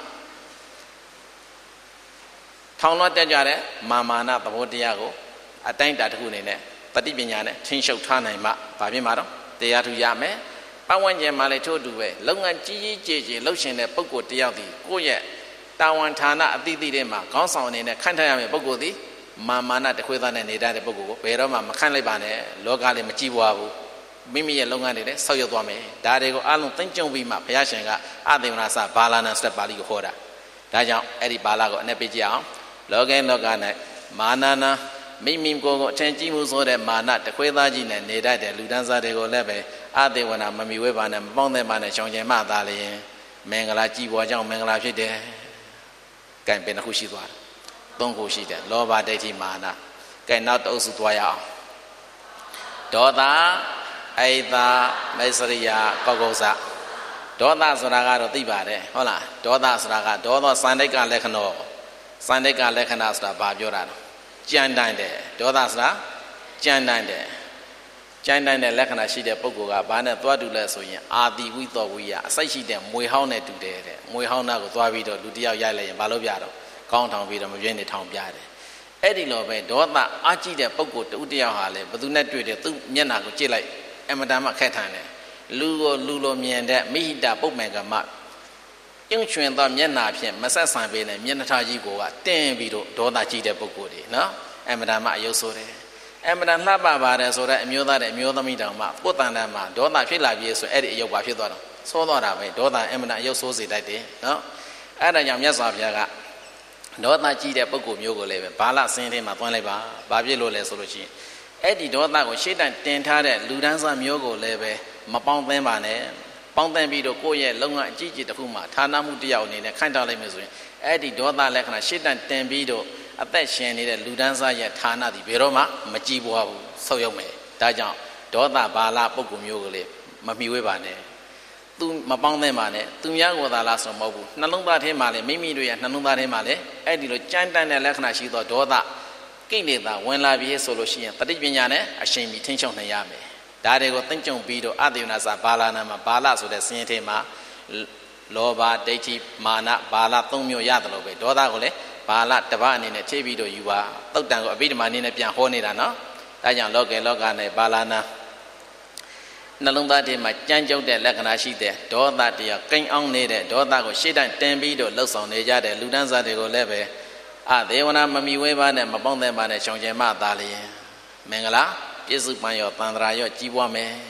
ထောင်လွှတ်တက်ကြတဲ့မာနသဘောတရားကိုအတိုင်းတာတစ်ခုအနေနဲ့တတိပညာနဲ့ထင်းရှုပ်ထားနိုင်မှဘာဖြစ်မှာတော့တရားထူရမယ်ပတ်ဝန်းကျင်မှာလည်းထို့တူပဲလုပ်ငန်းကြီးကြီးကျယ်လှုပ်ရှင်တဲ့ပုဂ္ဂိုလ်တယောက်ဒီကိုယ့်ရဲ့တာဝန်ဌာနအသီးသီးတွေမှာခေါင်းဆောင်အနေနဲ့ခန့်ထားရမယ့်ပုဂ္ဂိုလ်ဒီမာနတခွေးသားနဲ့နေတတ်တဲ့ပုဂ္ဂိုလ်ကိုဘယ်တော့မှမခန့်လိုက်ပါနဲ့လောကလည်းမကြည့်ပွားဘူးမိမိရဲ့လုပ်ငန်းတွေလည်းဆောက်ရောက်သွားမယ်ဒါတွေကိုအလုံးသိမ့်ကြုံပြီးမှဘုရားရှင်ကအသေဝနာစဘာလာနံစတဲ့ပါဠိကိုဟောတာဒါကြောင့်အဲ့ဒီဘာလာကိုအ내ပြကြအောင်လောကလောက၌မာနနာမိမိကိုယ်ကိုအထင်ကြီးမှုဆိုတဲ့မာနတခွေးသားကြီးနဲ့နေတတ်တဲ့လူတန်းစားတွေကိုလည်းပဲအသေဝနာမမီဝဲပါနဲ့မပေါင်းတဲ့ပါနဲ့ရှောင်ကျင်မှသာလျင်မင်္ဂလာကြီးပွားကြောင်းမင်္ဂလာဖြစ်တယ်။ကဲဘယ်နှခုရှိသွားလဲ။သုံးခုရှိတယ်လောဘဒိဋ္ဌိမာန။ကဲနောက်တစ်အုပ်စုသွားရအောင်။ဒေါသအိဒါမိတ်စရိယကောက်ကုစဒေါသဆိုတာကတော့သိပါတယ်ဟုတ်လားဒေါသဆိုတာကဒေါသစန္ဒိကလက္ခဏာစန္ဒိကလက္ခဏာဆိုတာဘာပြောတာလဲကြမ်းတိုင်းတယ်ဒေါသဆိုတာကြမ်းတိုင်းတယ်ကြမ်းတိုင်းတဲ့လက္ခဏာရှိတဲ့ပုဂ္ဂိုလ်ကဘာနဲ့သွားတူလဲဆိုရင်အာတိဝိသောဝိယအစိုက်ရှိတဲ့မွေဟောင်းနဲ့တူတယ်တဲ့မွေဟောင်းသားကိုသွားပြီးတော့လူတယောက်ရိုက်လိုက်ရင်ဘာလို့ပြတော့ခေါင်းထောင်ပြီးတော့မပြင်းနေထောင်ပြတယ်အဲ့ဒီလိုပဲဒေါသအကြည့်တဲ့ပုဂ္ဂိုလ်တူတယောက်ဟာလေဘသူနဲ့တွေ့တယ်သူ့မျက်နှာကိုကြည့်လိုက်အမတန်မှခက်ထန်တယ်လူကိုလူလိုမြင်တဲ့မိဟိတပုပ္ပေကမကျုံချွင်သောမျက်နှာဖြင့်မဆက်ဆံပေးတဲ့မျက်နှာထားကြီးကိုကတင်းပြီးတော့ဒေါသကြည့်တဲ့ပုဂ္ဂိုလ်တွေနော်အမတန်မှအယုတ်ဆိုးတယ်အမတန်လှပပါတယ်ဆိုတဲ့အမျိုးသားတဲ့အမျိုးသမီးတောင်မှကိုယ်တန်တန်မှဒေါသဖြစ်လာပြီးဆိုအဲ့ဒီအယုတ်ပါဖြစ်သွားတော့ဆိုးသွားတာပဲဒေါသအမတန်အယုတ်ဆိုးစေတတ်တယ်နော်အဲ့ဒါကြောင့်မြတ်စွာဘုရားကဒေါသကြည့်တဲ့ပုဂ္ဂိုလ်မျိုးကိုလည်းပဲဘာလစင်းထဲမှာသွန်းလိုက်ပါဘာဖြစ်လို့လဲဆိုလို့ရှိရင်အဲ့ဒီဒေါသကိုရှေ့တန်းတင်ထားတဲ့လူဒန်းစားမျိုးကိုလည်းပဲမပေါင်းသင်းပါနဲ့ပေါင်းသင်းပြီးတော့ကိုယ့်ရဲ့လုပ်ငန်းအကြီးကြီးတစ်ခုမှဌာနမှုတစ်ယောက်အနေနဲ့ခိုင်းထားလိုက်မယ်ဆိုရင်အဲ့ဒီဒေါသလက္ခဏာရှေ့တန်းတင်ပြီးတော့အသက်ရှင်နေတဲ့လူဒန်းစားရဲ့ဌာနသည်ဘယ်တော့မှမကြည့်ပွားဘူးဆုတ်ယုတ်မယ်ဒါကြောင့်ဒေါသဘာလပုဂ္ဂိုလ်မျိုးကိုလေမမီဝဲပါနဲ့သူမပေါင်းသင်းပါနဲ့သူများကိုသာလားဆိုမဟုတ်ဘူးနှလုံးသားထဲမှာလေမိမိတို့ရဲ့နှလုံးသားထဲမှာလေအဲ့ဒီလိုကြမ်းတမ်းတဲ့လက္ခဏာရှိသောဒေါသကိလေသာဝင်လာပြီးဆိုလို့ရှိရင်တတိပညာနဲ့အရှင်ပြီးထိန်းချုပ်နိုင်ရမယ်ဒါတွေကိုသိမ့်ကြုံပြီးတော့အသေဝနာစာဘာလာနာမှာဘာလဆိုတဲ့စင်းထဲမှာလောဘဒိဋ္ဌိမာနဘာလ၃မျိုးရတယ်လို့ပဲဒေါသကိုလည်းဘာလတစ်ပါးအနေနဲ့ထိပြီးတော့ယူပါတုတ်တန်ကိုအဘိဓမ္မာအနေနဲ့ပြန်ဟောနေတာနော်ဒါကြောင့်လောကနဲ့ဘာလာနာနှလုံးသားထဲမှာကြမ်းကြုတ်တဲ့လက္ခဏာရှိတဲ့ဒေါသတရားကိန်းအောင်နေတဲ့ဒေါသကိုရှေ့တန်းတင်ပြီးတော့လှုပ်ဆောင်နေကြတဲ့လူတန်းစားတွေကိုလည်းပဲအသေဝနာမမီဝဲပါနဲ့မပေါင်းတဲ့ပါနဲ့ရှောင်ကျင်မှသာလျင်မင်္ဂလာပြည့်စုံပန်းရောတန်ត្រာရောကြီးပွားမယ်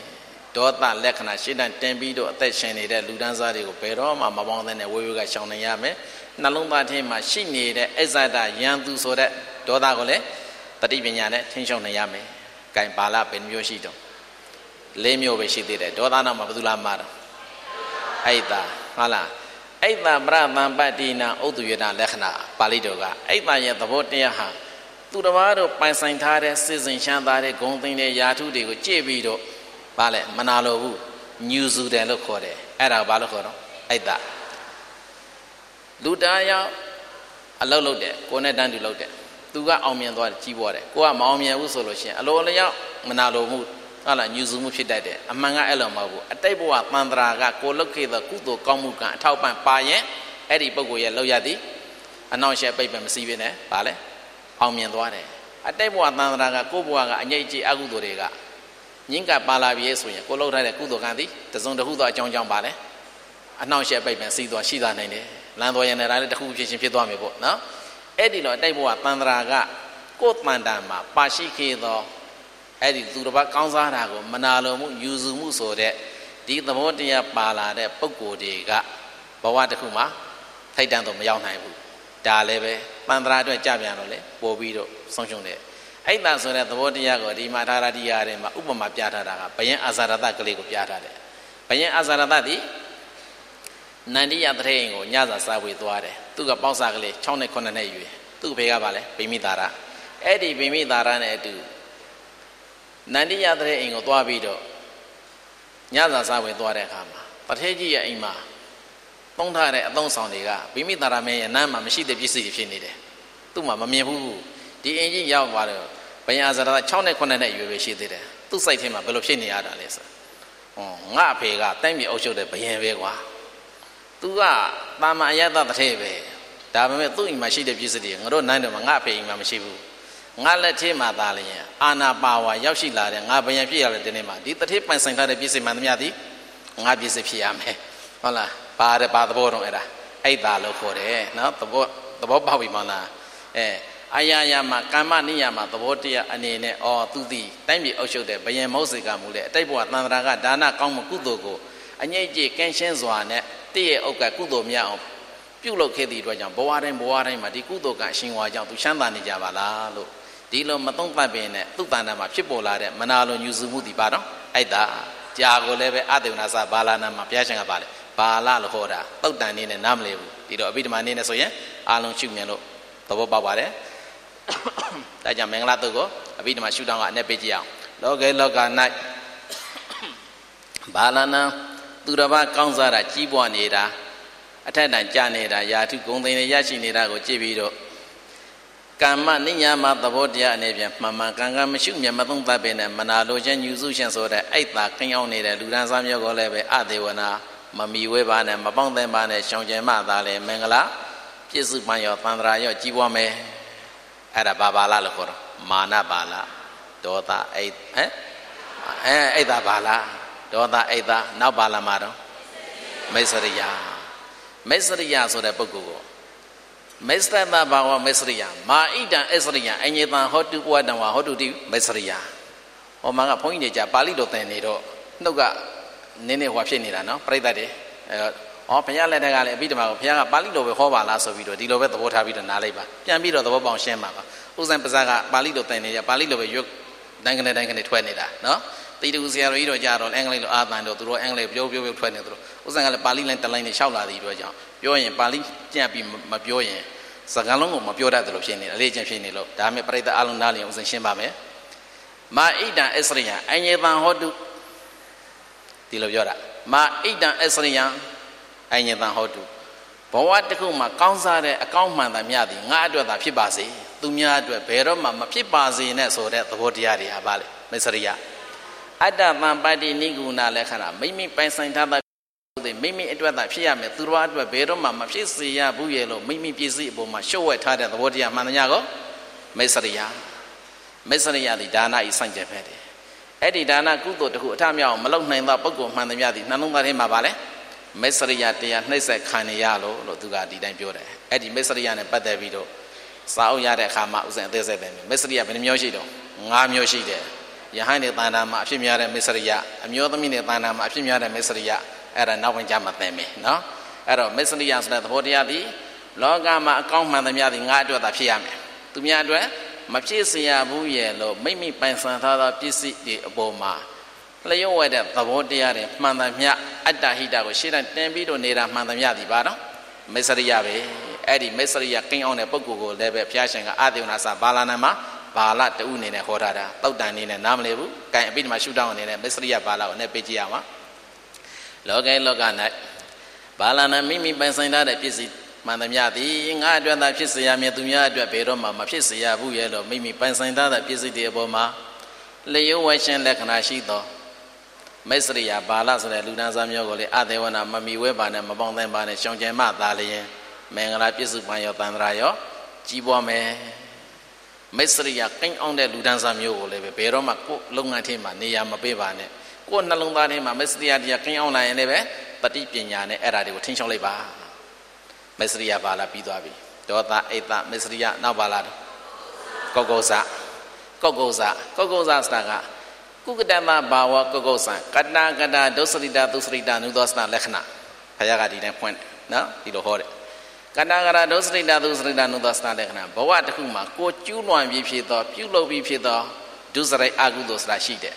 ဒေါသလက္ခဏာရှင်းတန်တင်ပြီးတော့အသက်ရှင်နေတဲ့လူဒန်းစားတွေကိုဘယ်တော့မှမပေါင်းတဲ့ဝေဝေကရှောင်နိုင်ရမယ်နှလုံးသားထဲမှာရှိနေတဲ့အိဇဒယံသူဆိုတဲ့ဒေါသကိုလည်းတတိပညာနဲ့ထိန်းချုပ်နိုင်ရမယ်။ကင်ပါဠဘယ်မျိုးရှိတော့၄မျိုးပဲရှိသေးတယ်ဒေါသနာမှာဘယ်သူလားမှာတော့အိတ်တာဟုတ်လားအိတ်တာပရသံပတ္တိနာဥဒ္ဒယနာလက္ခဏာပါဠိတော်ကအိတ်တာရဲ့သဘောတရားဟာသူတစ်ပါးတို့ပိုင်ဆိုင်ထားတဲ့စိတ်စဉ်ရှမ်းသားတဲ့ဂုဏ်သိမ်းတဲ့ယာထုတွေကိုကြည့်ပြီးတော့ဗာလဲမနာလိုဘူးညူစုတယ်လို့ခေါ်တယ်အဲ့ဒါဘာလို့ခေါ်တော့အိတ်တာလူသားရောက်အလုပ်လုပ်တယ်ကိုယ်နဲ့တန်းတူလုပ်တယ်သူကအောင်မြင်သွားတယ်ကြီးပွားတယ်ကိုကမအောင်မြင်ဘူးဆိုလို့ရှိရင်အလိုလျောက်မနာလိုမှုဟုတ်လားညူစုမှုဖြစ်တတ်တယ်အမှန်ကအဲ့လိုမဟုတ်ဘူးအတိတ်ဘဝသန္တရာကကိုလုတ်ခဲ့သောကုသိုလ်ကောင်းမှုကအထောက်ပံ့ပါရင်အဲ့ဒီပုဂ္ဂိုလ်ရဲ့လောက်ရသည်အနှောင့်အယှက်ပိတ်ပင်မစည်းဘဲနဲ့ဗာလဲအောင်မြင်သွားတယ်အတိတ်ဘဝသန္တရာကကိုယ့်ဘဝကအငြိတ်ကြီးအကုသိုလ်တွေကညင်ကပါလာပြီဆိုရင်ကိုလှုပ်ထားတဲ့ကုသိုလ်ကံသည်တစုံတစ်ခုသောအကြောင်းကြောင့်ပါလဲအနှောင့်အယှက်ပိတ်ပင်စီးသွားရှိသွားနိုင်တယ်လမ်းတော်ရနေတာလည်းတစ်ခုဖြစ်ချင်းဖြစ်သွားမယ်ပေါ့နော်အဲ့ဒီတော့အတိတ်ဘဝသန္တရာကကိုယ်တန်တန်မှာပါရှိခဲ့သောအဲ့ဒီသူတစ်ပါးကောင်းစားတာကိုမနာလိုမှုယူဆမှုဆိုတဲ့ဒီသဘောတရားပါလာတဲ့ပုဂ္ဂိုလ်တွေကဘဝတစ်ခုမှာထိုက်တန်တော့မရောက်နိုင်ဘူးဒါလည်းပဲသန္တရာအတွက်ကြပြန်တော့လေပို့ပြီးတော့ဆုံးရှုံးတယ်အဲ့ဒါဆိုတဲ့သဘောတရားကိုဒီမှာထာရတိယာထဲမှာဥပမာပြထားတာကဘယင်အာဇာရတကလေးကိုပြထားတယ်ဘယင်အာဇာရတသည်နန္ဒီယတရေအိမ်ကိုညစာစားဝေသွားတယ်သူကပေါက်စားကလေး6နဲ့9နဲ့ရွေသူ့ဘေကပါလဲဗိမိတာရအဲ့ဒီဗိမိတာရနဲ့အတူနန္ဒီယတရေအိမ်ကိုသွားပြီးတော့ညစာစားဝေသွားတဲ့အခါမှာတထေးကြီးရဲ့အိမ်မှာသုံးထားတဲ့အသုံးဆောင်တွေကဗိမိတာရမဲရဲ့နားမှာမရှိတဲ့ပစ္စည်းတွေဖြစ်နေတယ်သူ့မှာမမြင်ဘူးဒီအင်ကြီးရောက်သွားတော့ဘယင်အာဇာရတ6နဲ့9နဲ့ရွေပဲရှိသေးတယ်သူ့စိတ်ထဲမှာဘယ်လိုဖြစ်နေရတာလဲဆိုငါအဖေကတိုင်းပြည်အုပ်ချုပ်တဲ့ဘယင်ပဲကွာသူကတာမန်အယတတထေပဲဒါပေမဲ့သူ့အိမ်မှာရှိတဲ့ပစ္စည်းတွေငါတို့နိုင်တယ်မှာငါအဖေအိမ်မှာမရှိဘူးငါလက်ထဲမှာသာလျင်အာနာပါဝါရောက်ရှိလာတဲ့ငါဘယင်ဖြစ်ရတဲ့ဒီနေ့မှာဒီတထေပိုင်ဆိုင်ထားတဲ့ပစ္စည်းမှန်သမျှသည်ငါပစ္စည်းဖြစ်ရမယ်ဟုတ်လားပါတယ်ဘာသဘောတော့အဲ့ဒါအိတ်သာလို့ခေါ်တယ်နော်သဘောပေါက်ပြီမလားအာယာယာမှာကာမနိယမှာသဘောတရားအနေနဲ့သူသည်တိုင်းပြည်အုပ်ချုပ်တဲ့ဘယင်မောစေကမူလေအတိတ်ဘဝသန္တရာကဒါနကောင်းမှုကုသိုလ်ကိုအငြိမ့်ကြည်ကင်းရှင်းစွာနဲ့တည့်ရဲ့ဥက္ကကုသိုလ်များအောင်ပြုလုပ်ခဲ့သည့်အတွက်ကြောင့်ဘဝတိုင်းမှာဒီကုသိုလ်ကအရှင်ဝါကြောင့်သူချမ်းသာနေကြပါလားလို့ဒီလိုမသုံးသပ်ပင်နဲ့သူ့တန်တာမှာဖြစ်ပေါ်လာတဲ့မနာလိုညူစုမှုဒီပါတော့အဲ့ဒါကြာကိုလည်းပဲအတေဝနာစဘာလာနာမှာဘုရားရှင်ကပါလေဘာလာလို့ဟောတာတုတ်တန်နေနဲ့နားမလဲဘူးဒီတော့အဘိဓမ္မာနေနဲ့ဆိုရင်အာလုံးရှုမြင်လို့သဘောပေါက်ပါတယ်ဒါကြောင့်မင်္ဂလာတုတ်ကိုအဘိဓမ္မာရှုထောင့်ကအ내ပေးကြည့်အောင်လောကေလောက၌ဘာလနာသူတစ်ပါးကောင်းစားတာကြီးပွားနေတာအထက်တန်ကြာနေတာယာထုဂုံသိနေရရှိနေတာကိုကြည့်ပြီးတော့ကာမနိညာမသဘောတရားအနေဖြင့်မှန်မှန်ကန်ကန်မရှုမြတ်မသုံးသပ်ပင်နဲ့မနာလိုခြင်းညူစုခြင်းဆိုတဲ့အိတ်သာခင်းအောင်နေတဲ့လူဒန်းစားမျိုးကိုလည်းပဲအသေးဝနာမမီဝဲပါနဲ့မပေါင်းသင်းပါနဲ့ရှောင်ကျင်မှသာလေမင်္ဂလာပြည့်စုံပန်းရောသန္တရာရောကြီးပွားမယ်အဲ့ဒါဘာလားလို့ခေါ်တော့မာနပါလားဒေါသအိတ်အိတ်သာပါလားဒေါသအိတ်သာနောက်ပါလားမှာတော့မိစ္ဆရိယဆိုတဲ့ပုဂ္ဂိုလ်ကိုမိစ္ဆတဘာဝမိစ္ဆရိယမာဣတံအစ္ဆရိယအညေတံဟောတုဝတံဝဟောတုတိမိစ္ဆရိယဟောမှာကဘုန်းကြီးတွေကြာပါဠိတော်သင်နေတော့နှုတ်ကနည်းနည်းဟောဖြစ်နေတာနော်ပြိဿတွေဘုရားလက်ထက်ကလည်းအဘိဓမ္မာကိုဘုရားကပါဠိတော်ပဲဟောပါလားဆိုပြီးတော့ဒီလိုပဲသဘောထားပြီးတော့နားလိုက်ပါပြန်ပြီးတော့သဘောပေါက်ရှင်းပါပါဥဇံပဇာကပါဠိတော်သင်နေကြပါဠိတော်ပဲရွတ်တိုင်းကနေထွက်နေတာနော်တိတူဆရာတော်ကြီးတော့ကြာတော့အင်္ဂလိပ်လိုအာသံတော့သူတို့အင်္ဂလိပ်ပြောထွက်နေသူတို့ဥဇံကလည်းပါဠိလိုင်းတလိုင်းနဲ့လျှောက်လာသည်တို့ကြောင့်ပြောရင်ပါဠိကြံ့ပြီးမပြောရင်စကားလုံးကိုမပြောတတ်သလိုဖြစ်နေတယ်အလေးချင်းဖြစ်နေလို့ဒါမှမဟုတ်ပရိသတ်အလုံးနားလျင်ဥစဉ်ရှင်းပါမယ်မာဣတံအစ္စရိယအညေတံဟောတုဒီလိုပြောတာမာဣတံအစ္စရိယအညေတံဟောတုဘဝတစ်ခုမှာကောင်းစားတဲ့အကောင်းမှန်သမျှသည်ငါအတွက်သာဖြစ်ပါစေသူများအတွက်ဘယ်တော့မှမဖြစ်ပါစေနဲ့ဆိုတဲ့သဘောတရားတွေဟာပါလေမစ္စရိယအတ္တသံပါတိနိဂုဏလက္ခဏာမိမိပိုင်ဆိုင်ထားတဲ့မိမိအတွက်သာဖြစ်ရမယ်သူတို့အတွက်ဘယ်တော့မှမဖြစ်စေရဘူးရဲ့လို့မိမိပြည့်စုံအပေါ်မှာရှုပ်ဝဲထားတဲ့သဘောတရားမှန်တရားကိုမိစ္ဆရိယသည်ဒါနဤစံကြယ်ပဲတယ်အဲ့ဒီဒါနကုသိုလ်တစ်ခုအထမြောက်မလုံနိုင်သောပုဂ္ဂိုလ်မှန်တရားသည်နှလုံးသားထဲမှာပါလေမိစ္ဆရိယတရားနှိမ့်ဆက်ခံရလို့သူကဒီတိုင်းပြောတယ်အဲ့ဒီမိစ္ဆရိယနဲ့ပတ်သက်ပြီးတော့စာအုပ်ရတဲ့အခါမှာဥစဉ်အသေးစိတ်တယ်မိစ္ဆရိယဘယ်နှမျိုးရှိတော့5မျိုးရှိတယ် Yahan the Tana, Mafimia and Misseria, a Miotamini Tana, Mafimia and Misseria, at a Novan Jamatemi, no? At a Messerias that Hodiadi, Logama account Madamia in Adwa the Fiame. To Miadwe, Machisia Buyelo, Mimi Pensantha, PC de Boma. Leo weather, the Hodiadi, Mandamia, Adahida, Shida, Tembido, Neda, Mandamia di Bado, Messeriabe, Eddie Messeria, King on a Pogo, Lebe, Piashing, Adionasa, Balanama. Bala the Unine Horada, Tautan in a Namlebu, can beat my shoot down in a Messeria Bala on a Pigiama. Logana Balana Mimi Bensanda, the Pisi, Mandamiati, Adra, the Pisia, Metumia, Bedoma, Mapisia, Buyelo, Mimi Bensanda, the Pisi de Boma, Leo Weshan Lakanashito, Messeria, Balas, and Lunaza Mugoli, Adewana, Mami Weban, and Mabon them by the Shonjama, Dalian, Mangala Pisu Mayo Tanrayo, Chibome. Messeria King on the Ludanza Mule, Peroma, Lungatima, Nia Mabevane, Go Nalunganima, Messeria, King on and Neve, but Pinyane, era de potential labor. Messeria Bala Pidavi, Dota Eta, Messeria, Nabalad, Gogoza, Staga, Kukadama Bawa, Gogoza, Kadagada, Dosrida, Nudosna, Lechna, Hayagadi, point, no, Dido Horde. Kanagara dosrida nudasna lekna bawa takuma ko chulwan bi phit tho pyu lou bi phit tho dusarai agudo sra shi de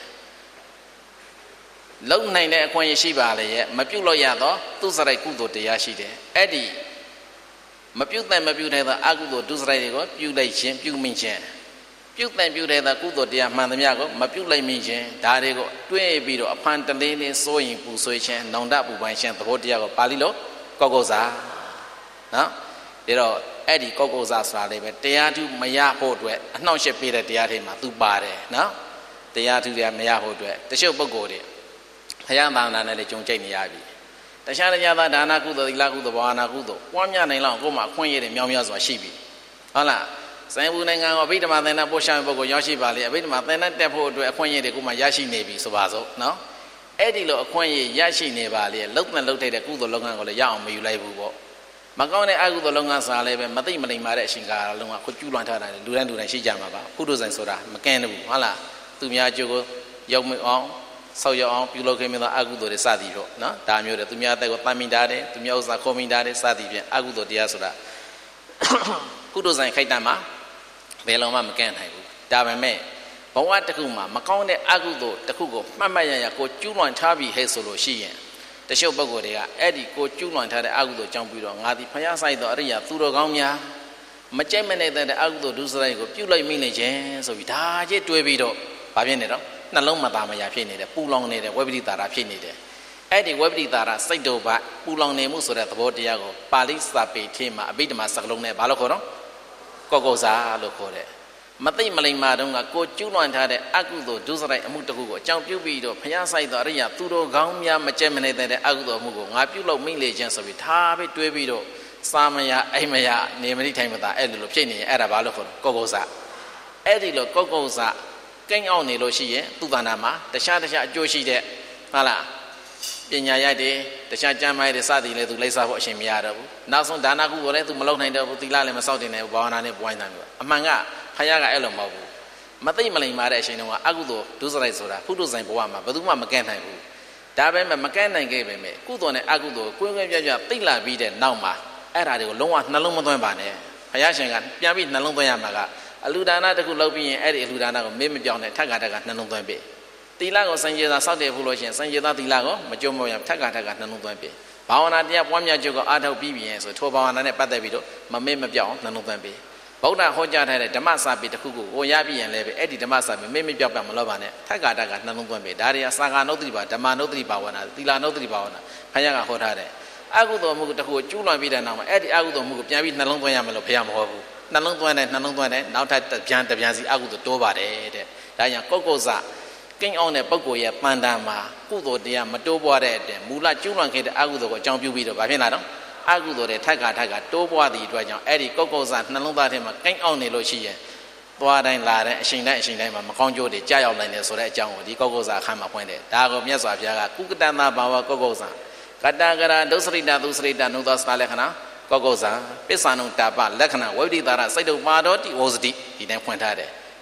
lou nain de akwon yi shi ba le ye ma pyu lo ya tho dusarai kudo taya shi de edi ma pyu tan ma pyu de tho agudo dusarai de ko pyu lai chin pyu min chin pyu tan pyu de tho kudo taya man thamya ko ma pyu lai min chin da de ko twin pi do aphan tale ne so yin pu soi chin naunda pu ban chin thabo taya ko pali lo kokosa no, they are Eddie Coco's Australia, but they are to Maya Hotwet, no ship Peter Diatima, to Bade, no? They are to their Maya Hotwet, the show Bogodi. Hayama and the John Jamie Abbey. The Shadayada Danaku, the Lagu, the Wanagudo, 1 year in long, Goma, 1 year in Miamias or Shibi. Hala, Sanguinanga, a bit of Madena Boshan Bogo Yoshi Valley, a bit of Madena Depot to acquaint the Guma Yashi Navy, Sobazo, no? Eddie lo acquaint Yashi Nevali, look and located a Kudo Longan or the Yam, you lay Magone Agu the Longa Sale, Mati Mare Shinga, Longa, Kuchulanta, Duran Shijama, Pudus and Soda, Macanu, Hala, Tumia Jogo, Yomi on, so your own, you locate me the Agudo de Sadio, no? Damio, the Tumia, the Tamindade, Tumiosa, Comindade, Sadi, Agudo Diasoda. Pudus and Kaitama, Beloma Macan, Davame, but what the Kuma, Macone Agudo, the Kugo, Mamaya, Cochulan Tabi, Hesolo, Shian. The show Bagodia, Eddie, go Chulan had the Agudo Champion, Adi Payasai, the Aria, Turo Gamia, Machamene, the Agudo Dusrago, Pula Milage, so we die to a video. Pavinero, Naloma Damaya Pinade, Pulong Nede, Webitara Pinade. Eddie Webitara, Saitoba, Pulong Nemus at the Bordiago, Palisa Pe Tima, Abidma Salone, Balocoro, Cogoza, Locore. Mati Malay Madonga, go Chulan had the Agudo, Dusra, Mutago, Champion, Payasai, the Aria, Turo Gamia, Machamene, the Agudo Mugo, Apulo Milagents of it, Habi to a video, Samaya, Amaya, namely time with the Edilo Chini, Arabalocor, Cogoza. Edilo Cogoza, King Oni Loshi, Tudanama, the Shadasha Joshi de Hala. Pinyayade, the Shajamai, the Sadi, to Lesa watching Yaro. Nason Danaku, or to Malone, the Tilala, Masautin, and Banana, among us. Hayaga Elomabu. Mati Malay Marashino, Agudo, Duzraisora, Pudus and Boama, Baduma Macan. Dabem and Macan gave me, Kudone Agudo, Kuya, Tila Vide, Nauma, Eradio, Loma, Nalumabane, Hayashan, Piabi, Nalumbayamaga, Aludana, the Kulobi, Eddie Ludana, Mimijon, Tagadaga, Nanumbe. Tilago, Sanjay, Saudi Evolution, Sanjay Tilago, Majomo, Tagadaga, Nanumbe. Bawana, dear, 1 year jogo, Adho BBS, so 12 hours and a padavido, Mamma, Nanumbe. Boda Hoja had a Damasabi, the Kugu, Oyabi and Levy, Eddie Damasabi, Mimi Jabba Malovane, Tagadaga, Nanumbe, Daria Saga Nodriba, Damano Dribawana, Tila Nodribawana, Hayaga Hotade. Agudo Mugu, Chula Vida now, Eddie Agudo Mugu, Piavi, Nalungoyamelo, Piamo, Nalunguane, now type the Jan de Bianzi Agudo Tobade, Daya Cocoza, King on a Bogoya, Pandama, Kudo, dear Matobade, Mula Chulan, Agudo, Jambu Vido, Bavinado. Agudo de Taga, Toboa the Dragon, Eddie Cocoza, Nalumba, King only Lochia. Boadan Lada, Shinda, Maconjo, the Jail Land, so that John, the Cocoza, Hammer pointed. Dago Miasa, Kukutana, Bawa, Cocoza. Kadagara, Dosrida, Nudas Talekana, Cocoza, Pisano Tapa, Lekana, Wadi Dara, Saido Madoti, was deep, he then pointed.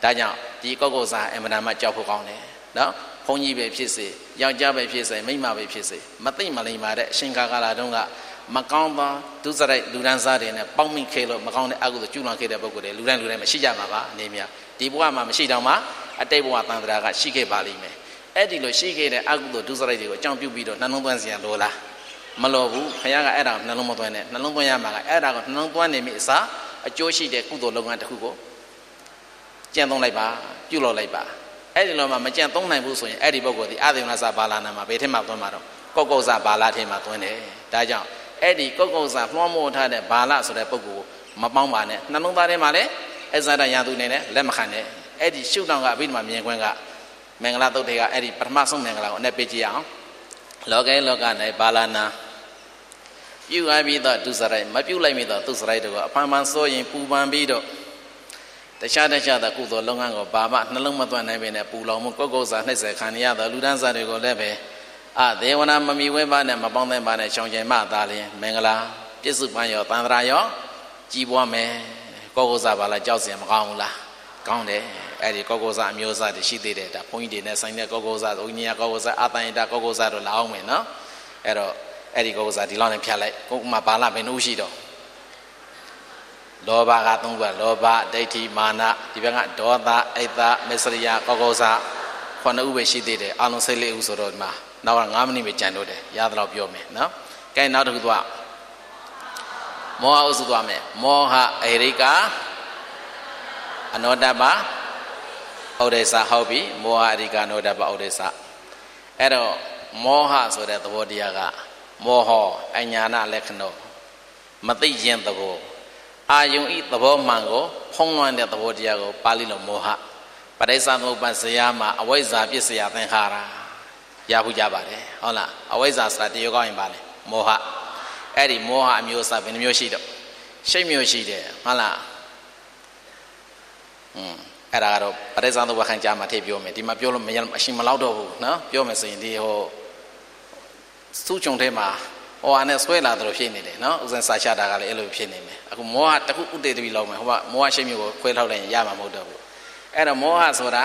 ဒါကြောင့်ဒီကောက်ကောက်စားအင်မတန်မှကြောက်ဖို့ကောင်းတယ်နော်ဘုန်းကြီးပဲဖြစ်စေယောက်ျားပဲဖြစ်စေမိန်းမပဲဖြစ်စေမသိမလိမ္မာတဲ့အရှင်ကာလတုန်းကမကောင်းသောဒုစရိုက်လူဒန်းစားတွေနဲ့ပေါင်းမိခဲ့လို့မကောင်းတဲ့အကုသိုလ်ကျူးလွန်ခဲ့တဲ့ပုဂ္ဂိုလ်တွေလူတိုင်းမရှိကြမှာပါအနေမြဒီဘဝမှာမရှိတော့မှအတိတ်ဘဝတန်ត្រာကရှိခဲ့ပါလိမ့်မယ်အဲ့ဒီလိုရှိခဲ့တဲ့အကုသိုလ်ဒုစရိုက်တွေကိုအကြောင်းပြုပြီးတော့နှလုံးသွင်းစရာလိုလားမလိုဘူးခရကအဲ့ဒါနှလုံးမသွင်းနဲ့နှလုံးသွင်းရမှာကအဲ့ဒါကိုနှလုံးသွင်းနေမိအစားအကျိုးရှိတဲ့ကုသိုလ်လုပ်ငန်းတစ်ခုကိုကျင့်သုံးလိုက်ပါပြုလုပ်လိုက်ပါအဲ့ဒီလိုမှမကျင့်သုံးနိုင်ဘူးဆိုရင်အဲ့ဒီပုဂ္ဂိုလ်ဒီအာသေဝနာစာဘာလာနာမှာဘယ်ထက်မှသွင်းမှာတော့ကောက်ကောက်စာဘာလာထဲမှာသွင်းတယ်ဒါကြောင့်အဲ့ဒီကောက်ကောက်စာလွှမ်းမိုးထားတဲ့ဘာလာဆိုတဲ့ပုဂ္ဂိုလ်ကိုမပေါင်းပါနဲ့နှလုံးသားထဲမှာလည်းအဇာတရန်သူနေနဲ့လက်မခံနဲ့အဲ့ဒီရှုထောင့်ကအဘိဓမ္မာမြင်ကွင်းကမင်္ဂလာသုတ်တွေကအဲ့ဒီပထမဆုံးမင်္ဂလာကိုနဲ့ပေးကြည့်အောင်လောက၌ဘာလာနာပြုအပ်ပြီးတော့ဒုစရိုက်မပြုလိုက်မိတော့ဒုစရိုက်တို့ကအဖန်ဖန်စိုးရင်ပူပန်ပြီးတော့တခြားသောကုသိုလ်လုပ်ငန်းကိုဘာမှနှလုံးမသွင်းနိုင်ပေနဲ့ပူလောင်မှုကောက်ကောက်စာနှိမ့်ဆက်ခံရသောလူဒန်းစားတွေကိုလည်းပဲဒေဝနာမမီဝဲပါနဲ့မပေါင်းသင်းပါနဲ့ရှောင်ကျဉ်မှသာလျှင်မင်္ဂလာပြစ္ဆုတ်ပန်းရောတန်ត្រာရောကြီးပွားမယ်ကောက်ကောက်စာပါလားကြောက်စရာမကောင်းဘူးလားကောင်းတယ်အဲ့ဒီကောက်ကောက်စာအမျိုးအစားတွေရှိသေးတယ်ဒါဘုန်းကြီးတွေနဲ့ဆိုင်တဲ့ကောက်ကောက်စာဥညင်ကောက်ကောက်စာအာတန်ယတာကောက်ကောက်စာတို့လာအောင်မယ်နော်အဲ့တော့အဲ့ဒီကောက်ကောက်စာဒီလောက်နဲ့ဖြတ်လိုက်ကိုယ်မှဘာလာဘယ်နှုတ်ရှိတော့လောဘက3ခုလောဘဒိဋ္ဌိမာနဒီဘက်ကဒေါသအိတ်သမစ္စရိယကောက်ကောက်စာ9ဥပဲရှိသေးတယ်အလုံး14ဥဆိုတော့ဒီမှာနောက်က9မိနစ်ပဲကြံတော့တယ်ရသလောက်ပြောမယ်နော်ကဲနောက်တစ်ခုသွားမောဟဥစုသွားမယ်မောဟအရိကအနောတပဩဒေသဟုတ်ပြီမောဟအရိကအနောတပဩဒေသအဲ့တော့မောဟဆိုတဲ့သဘောတရားကမောဟအညာဏလက္ခဏောမသိခြင်းသဘောအာယုံဤသဘောမှန်ကိုဖုံးလွှမ်းတဲ့သဘောတရားကိုပါဠိလိုမောဟပရိစ္ဆသမုပ္ပါဇယမှာအဝိဇ္ဇာပစ္စယသင်္ခါရရဖို့ကြပါတယ်ဟုတ်လားအဝိဇ္ဇာဆိုတာတရားကောင်းရင်ပါလေမောဟအဲ့ဒီမောဟအမျိုးအစားဘယ်နှမျိုးရှိတော့8မျိုးရှိတယ်ဟုတ်လားအဲ့ဒါကတော့ပရိစ္ဆသမုပ္ပါခံကြားမှာထည့်ပြောမယ်ဒီမှာပြောလို့အရှင်မလောက်တော့ဘူးနော်ပြောမယ်ဆိုရင်ဒီဟိုစုချုံထဲမှာဟိုဟာနဲ့ဆွဲလာတယ်ဖြစ်နေတယ်နော်ဥစဉ်စာချတာကလည်းအဲ့လိုဖြစ်နေမယ်အခုမောဟတစ်ခုဥတည်တပြီးလောက်မယ်ဟိုကမောဟ8မျိုးကိုခွဲထောက်လိုက်ရင်ရမှာမဟုတ်တော့ဘူးအဲ့တော့မောဟဆိုတာ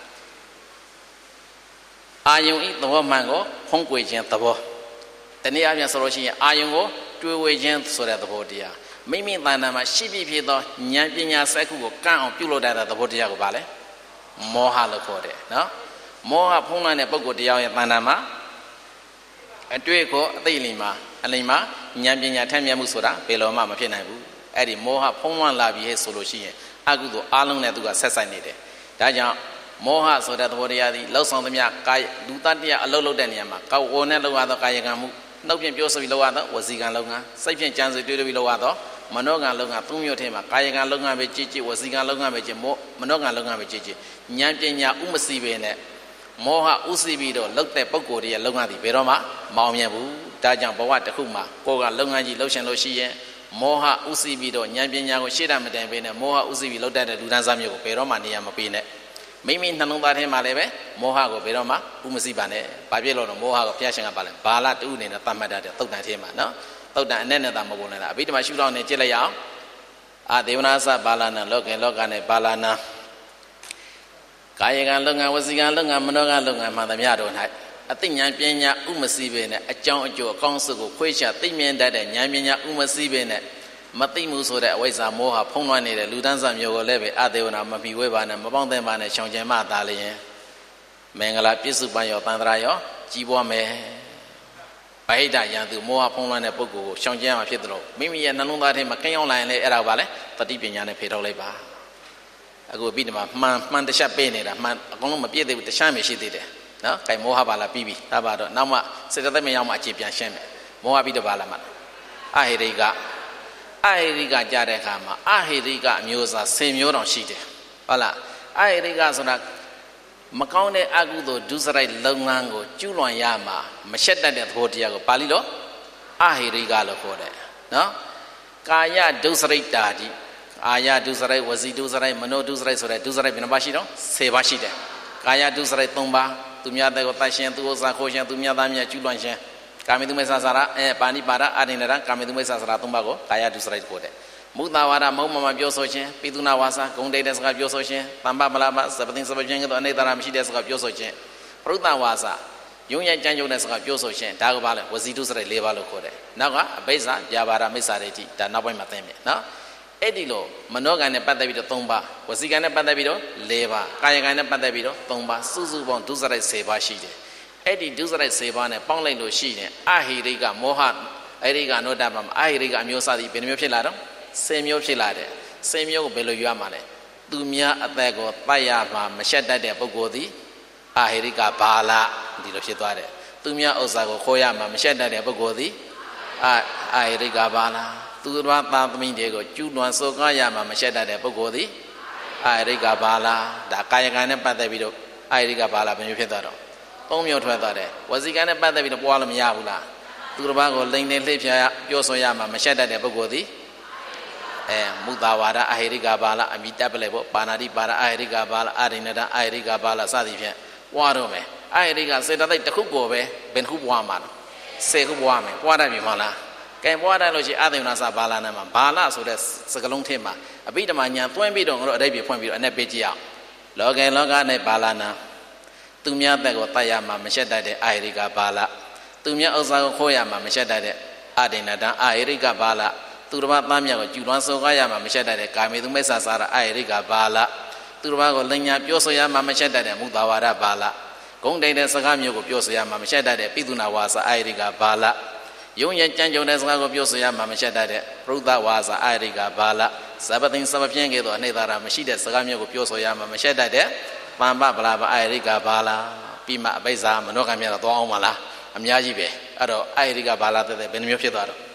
အာယုံဤသဘောမှန်ကိုဖုံးကွယ်ခြင်းသဘောတနည်းအားဖြင့်ဆိုလို့ရှိရင်အာယုံကိုတွေးဝေခြင်းဆိုတဲ့သဘောတရားမိမိတဏ္ဍာမှာရှိပြဖြစ်သောဉာဏ်ပညာစက္ခုကိုကန့်အောင်ပြုလုပ်တတ်တဲ့သဘောတရားကိုပါလဲမောဟလို့ခေါ်တယ်နော်မောဟဖုံးလွှမ်းတဲ့ပုဂ္ဂိုလ်တရားရဲ့တဏ္ဍာမှာအတွေ့ကိုအသိအလိမ္မာဉာဏ်ပညာထက်မြက်မှုဆိုတာဘယ်လိုမှမဖြစ်နိုင်ဘူးအဲ့ဒီမောဟဖုံးလွှမ်းလာပြီဆိုလို့ရှိရင်အကုသိုလ်အလုံးနဲ့သူကဆက်ဆိုင်နေတယ်ဒါကြောင့်မောဟဆိုတဲ့သဘောတရားသည်လောက်ဆောင်သမျှကာယလူတတရားအလုပ်လုပ်တဲ့နေရာမှာကောက်ဝေါ်နဲ့လုပ်ရသောကာယကံမှုနှုတ်ဖြင့်ပြောဆိုပြီးလုပ်ရသောဝစီကံလုပ်ငန်းစိတ်ဖြင့်ကြံစည်တွေးပြီးလုပ်ရသောမနောကံလုပ်ငန်း၃မျိုးထဲမှာကာယကံလုပ်ငန်းပဲကြည်ကြည်ဝစီကံလုပ်ငန်းပဲကြည်မနောကံလုပ်ငန်းပဲကြည်ကြည်ဉာဏ်ပညာဥမစီပဲနဲ့မောဟဥစီပြီးတော့လုပ်တဲ့ပုဂ္ဂိုလ်တွေရဲ့လုပ်ငန်းသည်ဘယ်တော့မှမအောင်မြင်ဘူးဒါကြောင့်ဘဝတစ်ခုမှာကိုယ်ကလုပ်ငန်းကြီးလုပ်ရှင်လို့ရှိရင်မောဟဥစီပြီးတော့ဉာဏ်ပညာကိုရှေ့တာမတင်ပေးနဲ့မောဟဥစီပြီးလုပ်တတ်တဲ့လူဒန်းစားမျိုးကိုဘယ်တော့မှနေရာမပေးနဲ့မိမိနှလုံးသားထဲမှာလည်းပဲမောဟကိုဘယ်တော့မှဥမစီပါနဲ့ဘာဖြစ်လို့လဲမောဟကိုဘုရားရှင်ကပါလဲဘာလတူအနေနဲ့သတ်မှတ်တတ်တဲ့သုတ်တန်ထဲမှာနော်သုတ်တန်အနဲ့နဲ့သာမပေါ်နေတာအဘိဓမ္မာရှုထောင့်နဲ့ကြည့်လိုက်ရအောင်အာဒေဝနာသဘာလနာလောကနဲ့ဘာလနာကာယကံလုပ်ငန်းဝစီကံလုပ်ငန်းမနောကံလုပ်ငန်းမှန်သမျှတို့၌အသိဉာဏ်ပညာဥမစီပဲနဲ့အကြောင်းအကျိုးအကောင်းစုကိုခွဲခြားသိမြင်တတ်တဲ့ဉာဏ်ပညာဥမစီပဲနဲ့မသိမှုဆိုတဲ့အဝိဇ္ဇာမောဟဖုံးလွှမ်းနေတဲ့လူတန်းစားမျိုးကိုလည်းပဲအသေဝနာမပြီးဝဲပါနဲ့မပေါင်းသင်းပါနဲ့ရှောင်ကျဉ်မှသာလျင်မင်္ဂလာပြစ္ဆုတ်ပန်းရောတန်ត្រာရောကြီးပွားမယ်ဗဟိတယံသူမောဟဖုံးလွှမ်းတဲ့ပုဂ္ဂိုလ်ကိုရှောင်ကျဉ်ရမှာဖြစ်တယ်လို့မိမိရဲ့နှလုံးသားထဲမှာကင်းအောင်လာရင်လည်းအဲ့ဒါပါလေတတိပညာနဲ့ဖေထုတ်လိုက်ပါအခုပြီးတော့မှန်တခြားပေးနေတာမှန်အကုန်လုံးမပြည့်သေးဘူးတခြားမရှိသေးတယ်နော်။ကဲမောဟပါလားပြီးပြီ။ဒါပါတော့နောက်မှစေတသိက်မရောက်မှအခြေပြန်ရှင်းမယ်။မောဟပြီးတော့ပါလားမလား။အဟိရိကကြားတဲ့အခါမှာအဟိရိကအမျိုးအစား10မျိုးတောင်ရှိတယ်။ဟုတ်လား။အဟိရိကဆိုတာမကောင်းတဲ့အကုသိုလ်ဒုစရိုက်လုပ်ငန်းကိုကျူးလွန်ရမှာမရှက်တတ်တဲ့သဘောတရားကိုပါဠိလိုအဟိရိကလို့ခေါ်တယ်နော်။ကာယဒုစရိတ်တာတိအာယဒုစရိုက်ဝစီဒုစရိုက်မနောဒုစရိုက်ဆိုတဲ့ဒုစရိုက်ဘယ်နှပါရှိတော့10ပါရှိတယ်။ကာယဒုစရိုက်3ပါသူများတဲ့ကိုတတ်ရှင်သူဥစ္စာခိုးရှင်သူများသားများကျူးလွန်ရှင်ကာမေတုမေဆာစာရပါဏိပါဒအာရိဏရကာမေတုမေဆာစာရ3ပါးကိုကာယဒုစရိုက်ခေါ်တယ်။မုသာဝါဒမုံမပြောဆိုခြင်းပိသုနာဝါစာဂုံတိတ်တဲ့စကားပြောဆိုခြင်းတမ္ပပလာပသဗ္ဗသိစဗ္ဗခြင်းကတော့အနေသာရမရှိတဲ့စကားပြောဆိုခြင်းပရုသဝါစာယုံရကြံကြုံတဲ့စကားပြောဆိုခြင်းဒါကဘာလဲဝစီတုစရိုက်၄ပါးလို့ခေါ်တယ်နောက်ကအဘိဇာဗျာပါဒမိစ္ဆာဒိဋ္ဌိဒါနောက်ပိုင်းမှာသိမယ်နော်အဲ့ဒီလိုမနောကံနဲ့ပတ်သက်ပြီးတော့၃ပါးဝစီကံနဲ့ပတ်သက်ပြီးတော့၄ပါးကာယကံနဲ့ပတ်သက်ပြီးတော့၃ပါးစုစုပေါင်းဒုစရိုက်10ပါးရှိတယ်အဲ့ဒီဒုစရိုက်10ပါးနဲ့ပေါင်းလိုက်လို့ရှိရင်အဟိရိကမောဟအဟိရိကနောတပမအဟိရိကအမျိုးစသည်ဘယ်နှမျိုးဖြစ်လာတော့10မျိုးဖြစ်လာတယ်10မျိုးကိုဘယ်လိုရွာမှာလဲသူများအသက်ကိုတတ်ရမှာမရှက်တတ်တဲ့ပုဂ္ဂိုလ်သည်အဟိရိကဘာလဒီလိုဖြစ်သွားတယ်သူများဥစ္စာကိုခိုးရမှာမရှက်တတ်တဲ့ပုဂ္ဂိုလ်သည်အဟိရိကဘာလသူတော်သားသမီးတွေကိုကျူးလွန်စော်ကားရမှာမရှက်တတ်တဲ့ပုဂ္ဂိုလ်သည်အဟိရိကဘာလဒါကာယကံနဲ့ပတ်သက်ပြီးတော့အဟိရိကဘာလဘယ်မျိုးဖြစ်သွားတော့၃မျိုးထွက်သွားတယ်ဝစီကံနဲ့ပတ်သက်ပြီးတော့ပွားလို့မရဘူးလားသူတစ်ပါးကိုလိန်နေလှိပ်ဖြာပြောဆိုရမှာမရှက်တတ်တဲ့ပုဂ္ဂိုလ်သည်မုသာဝါဒအဟိရိကဘာလအမိတပ်ပလိုက်ပေါ့ပါဏာတိပါဒအဟိရိကဘာလအာရိဏတအဟိရိကဘာလစသည်ဖြင့်ပွားတော့မယ်အဟိရိကစေတသိက်တစ်ခုကိုပဲဘယ်ခုပွားမှာလဲ10ခုပွားမယ်ပွားတတ်ပြီမဟုတ်လားကဲပွားတတ်လို့ရှိရင်အသေဝနာစဘာလနဲ့မှာဘာလဆိုတဲ့စကလုံးထင်းမှာအပိဓမ္မာညာသွင်းပြီးတော့ငါတို့အတိတ်ပြဖွင့်ပြီးတော့အ내ပေးကြည့်အောင်လောကနဲ့ဘာလနာသူများသက်ကိုတတ်ရမှာမရှက်တတ်တဲ့အဟိရိကဘာလသူများဥစ္စာကိုခိုးရမှာမရှက်တတ်တဲ့အဒိဏတံအဟိရိကဘာလသူတစ်ပါးသားမြတ်ကိုကျူလွန်စော်ကားရမှာမရှက်တတ်တဲ့ကာမေသူမိစ္ဆာစာရအဟိရိကဘာလသူတစ်ပါးကိုလိန်ညာပြောဆိုရမှာမရှက်တတ်တဲ့မုသာဝါဒဘာလဂုံတိတ်တဲ့စကားမျိုးကိုပြောဆိုရမှာမရှက်တတ်တဲ့ပိသုနာဝါစာအဟိရိကဘာလယုံရကြံကြုံတဲ့စကားကိုပြောဆိုရမှာမရှက်တတ်တဲ့ပရုသဝါစာအဟိရိကဘာလဇဗသိင်စဗပြင်းကဲ့သို့အနေသာရမရှိတဲ့စကားမျိုးကိုပြောဆိုရမှာမရှက်တတ်တဲ့ပမ္ပပလာပအဟိရိကဘာလပြီးမှအဘိဇာမနောကံမြတ်တော့သွားအောင်မလားအများကြီးပဲအဲ့တော့အဟိရိကဘာလတဲ့ဘယ်နှမျိုးဖြစ်သွားတော့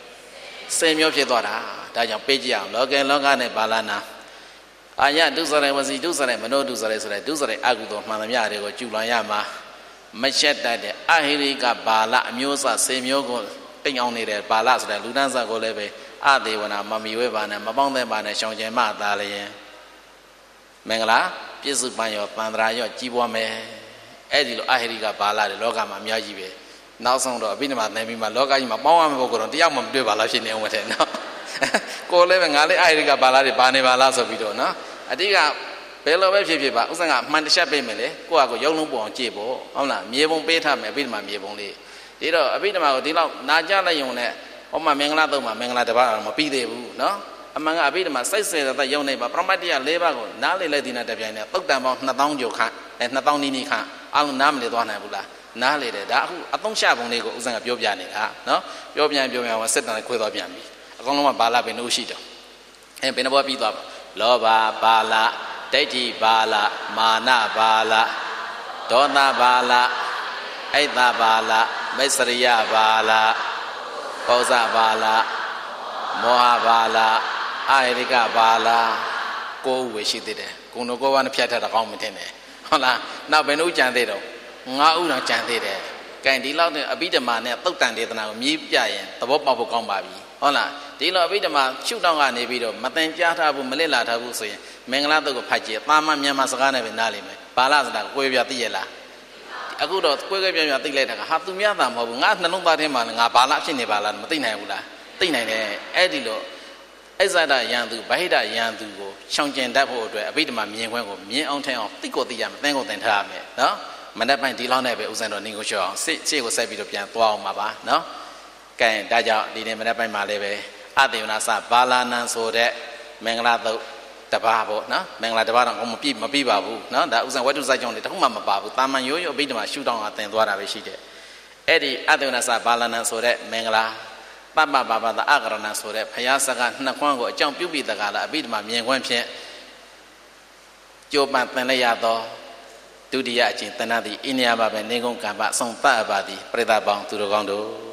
10မျိုးဖြစ်သွားတာဒါကြောင့်ပေးကြည့်အောင်လောကနဲ့ဘာလနာအာယဒုစရိုက်ဝစီဒုစရိုက်မနောဒုစရိုက်ဆိုတဲ့ဒုစရိုက်အကုသိုလ်မှန်သမျှတွေကိုကျူလွန်ရမှာမရှက်တတ်တဲ့အဟိရိကဘာလအမျိုးအစား10မျိုးကိုတိမ်အောင်နေတဲ့ဘာလဆိုတဲ့လူတန်းစားကိုလည်းပဲအသေးဝနာမမီဝဲပါနဲ့မပေါင်းတဲ့ပါနဲ့ရှောင်ကျင်မှသာလျင်မင်္ဂလာပြည့်စုံပန်ရောတန်ត្រာရောကြီးပွားမယ်အဲ့ဒီလိုအဟိရိကဘာလတွေလောကမှာအများကြီးပဲနောက်ဆုံးတော့အဘိဓမ္မာသင်ပြီးမှလောကကြီးမှာပေါင်းရမယ့်ပုဂ္ဂိုလ်တော့တယောက်မှမတွေ့ပါလားဖြစ်နေအောင်တဲ့နော်ကိုယ်လည်းပဲငါလည်းအဟိရိကဘာလတွေပါနေပါလားဆိုပြီးတော့နော်အတိကဘယ်လိုပဲဖြစ်ပါဥစ္စာကအမှန်တချက်ပေးမယ်လေကိုယ့်ဟာကိုယ်ရုံလုံးပေါ်အောင်ကြည့်ဖို့ဟုတ်လားမြေပုံပေးထားမယ်အဘိဓမ္မာမြေပုံလေးဒီတော့အဘိဓမ္မာကိုဒီလောက်နာကြလိုက်ရုံနဲ့ဟောမှာမင်္ဂလာသုံးမှာမင်္ဂလာတစ်ပါးတော့မပြီးသေးဘူးနော်အမှန်ကအဘိဓမ္မာစိတ်စေတရုံနေပါပရမတ္တရ၄ပါးကိုနားလေလိုက်တဲ့တပြိုင်နဲ့သုတ်တန်ပေါင်း2000ကျော်ခန့်2000နီးနီးခန့်အားလုံးနားမလည်သွားနိုင်ဘူးလားနားလေတယ်ဒါအခုအသုံးချပုံလေးကိုဥစ္စာကပြောပြနေတာနော်ပြောပြန်စစ်တန်ခွဲသွားပြန်ပြီအကောင်လုံးကဘာလပဲနှုတ်ရှိတော့ဘယ်နှဘောပြီးသွားပါလောဘဘာလဒိဋ္ဌိဘာလမာနဘာလဒေါသဘာလအိတ်တဘာလမိစ္ဆရိယဘာလပောဇဘာလမောဟဘာလအဟိရိကဘာလကိုယ်ဝေရှိသေးတယ်ကိုယ်တို့ကိုယ်ဘာနဲ့ဖြတ်ထတာကောင်းမတင်တယ်ဟုတ်လားနောက်ဘယ်နှုတ်ကြံသေးတော့9ဥတော်ကြံသေးတယ်ကဲဒီလောက်နဲ့အဘိဓမ္မာနဲ့သုတ်တန်ဒေသနာကိုမြည်ပြရင်သဘောပေါက်ဖို့ကောင်းပါပြီဟုတ်လားဒီလိုအဘိဓမ္မာရှုထောင့်ကနေပြီးတော့မတင်ကြားထားဘူးမလစ်လာထားဘူးဆိုရင်မင်္ဂလာတုတ်ကိုဖတ်ကြည့်သာမမြန်မာစကားနဲ့ပဲနားလိမ့်မယ်ဘာလဆိုတာကိုယ်ပြသိရလားအခုတော့ကိုယ်ပြသိလိုက်တာကဟာသူများသာမဟုတ်ဘူးငါနှလုံးသားထဲမှာငါဘာလဖြစ်နေပါလားမသိနိုင်ဘူးလားသိနိုင်တယ်အဲ့ဒီလိုအိဇဒယံသူဗဟိတယံသူကိုရှောင်ကျင်တတ်ဖို့အတွက်အဘိဓမ္မာမြင်ခွင့်ကိုမြင်အောင်ထင်အောင်သိကိုသိရမယ်သင်ကိုသင်ထားရမယ်နော်မနေ့ပိုင်းဒီလောက်နဲ့ပဲဥစဉ်တော်နေကိုရှော့အောင်ရှေ့ကိုဆက်ပြီးတော့ပြန်သွားအောင်ပါနော်ကဲဒါကြောင့်ဒီနေ့မနေ့ပိုင်းမှာလည်းပဲအသေဝနာစဘာလာနံဆိုတဲ့မင်္ဂလာသုတ်တပါးပေါ့နော်မင်္ဂလာတပါးတော့မပြပါဘူးနော်ဒါဥစဉ်ဝတ္ထုစိုက်ကြောင့်တခုမှမပါဘူးတာမန်ရိုးရိုးအဘိဓမ္မာရှုထောင့်အသင်သွားတာပဲရှိတယ်အဲ့ဒီအသေဝနာစဘာလာနံဆိုတဲ့မင်္ဂလာပပဘာဘာသာအကရဏဆိုတဲ့ဘုရားစကားနှစ်ခွန်းကိုအကြောင်းပြုပြီးတကားလားအဘိဓမ္မာမြင်ခွင့်ဖြင့်ကြိုးပမ်းသင်လိုက်ရသောဒုတိယအကျင့်တဏှာသည်အိန္ဒိယမှာပဲနေကုန်ကံပအဆုံးသတ်ပါသည်ပရိသတ်ပေါင်းသူတော်ကောင်းတို့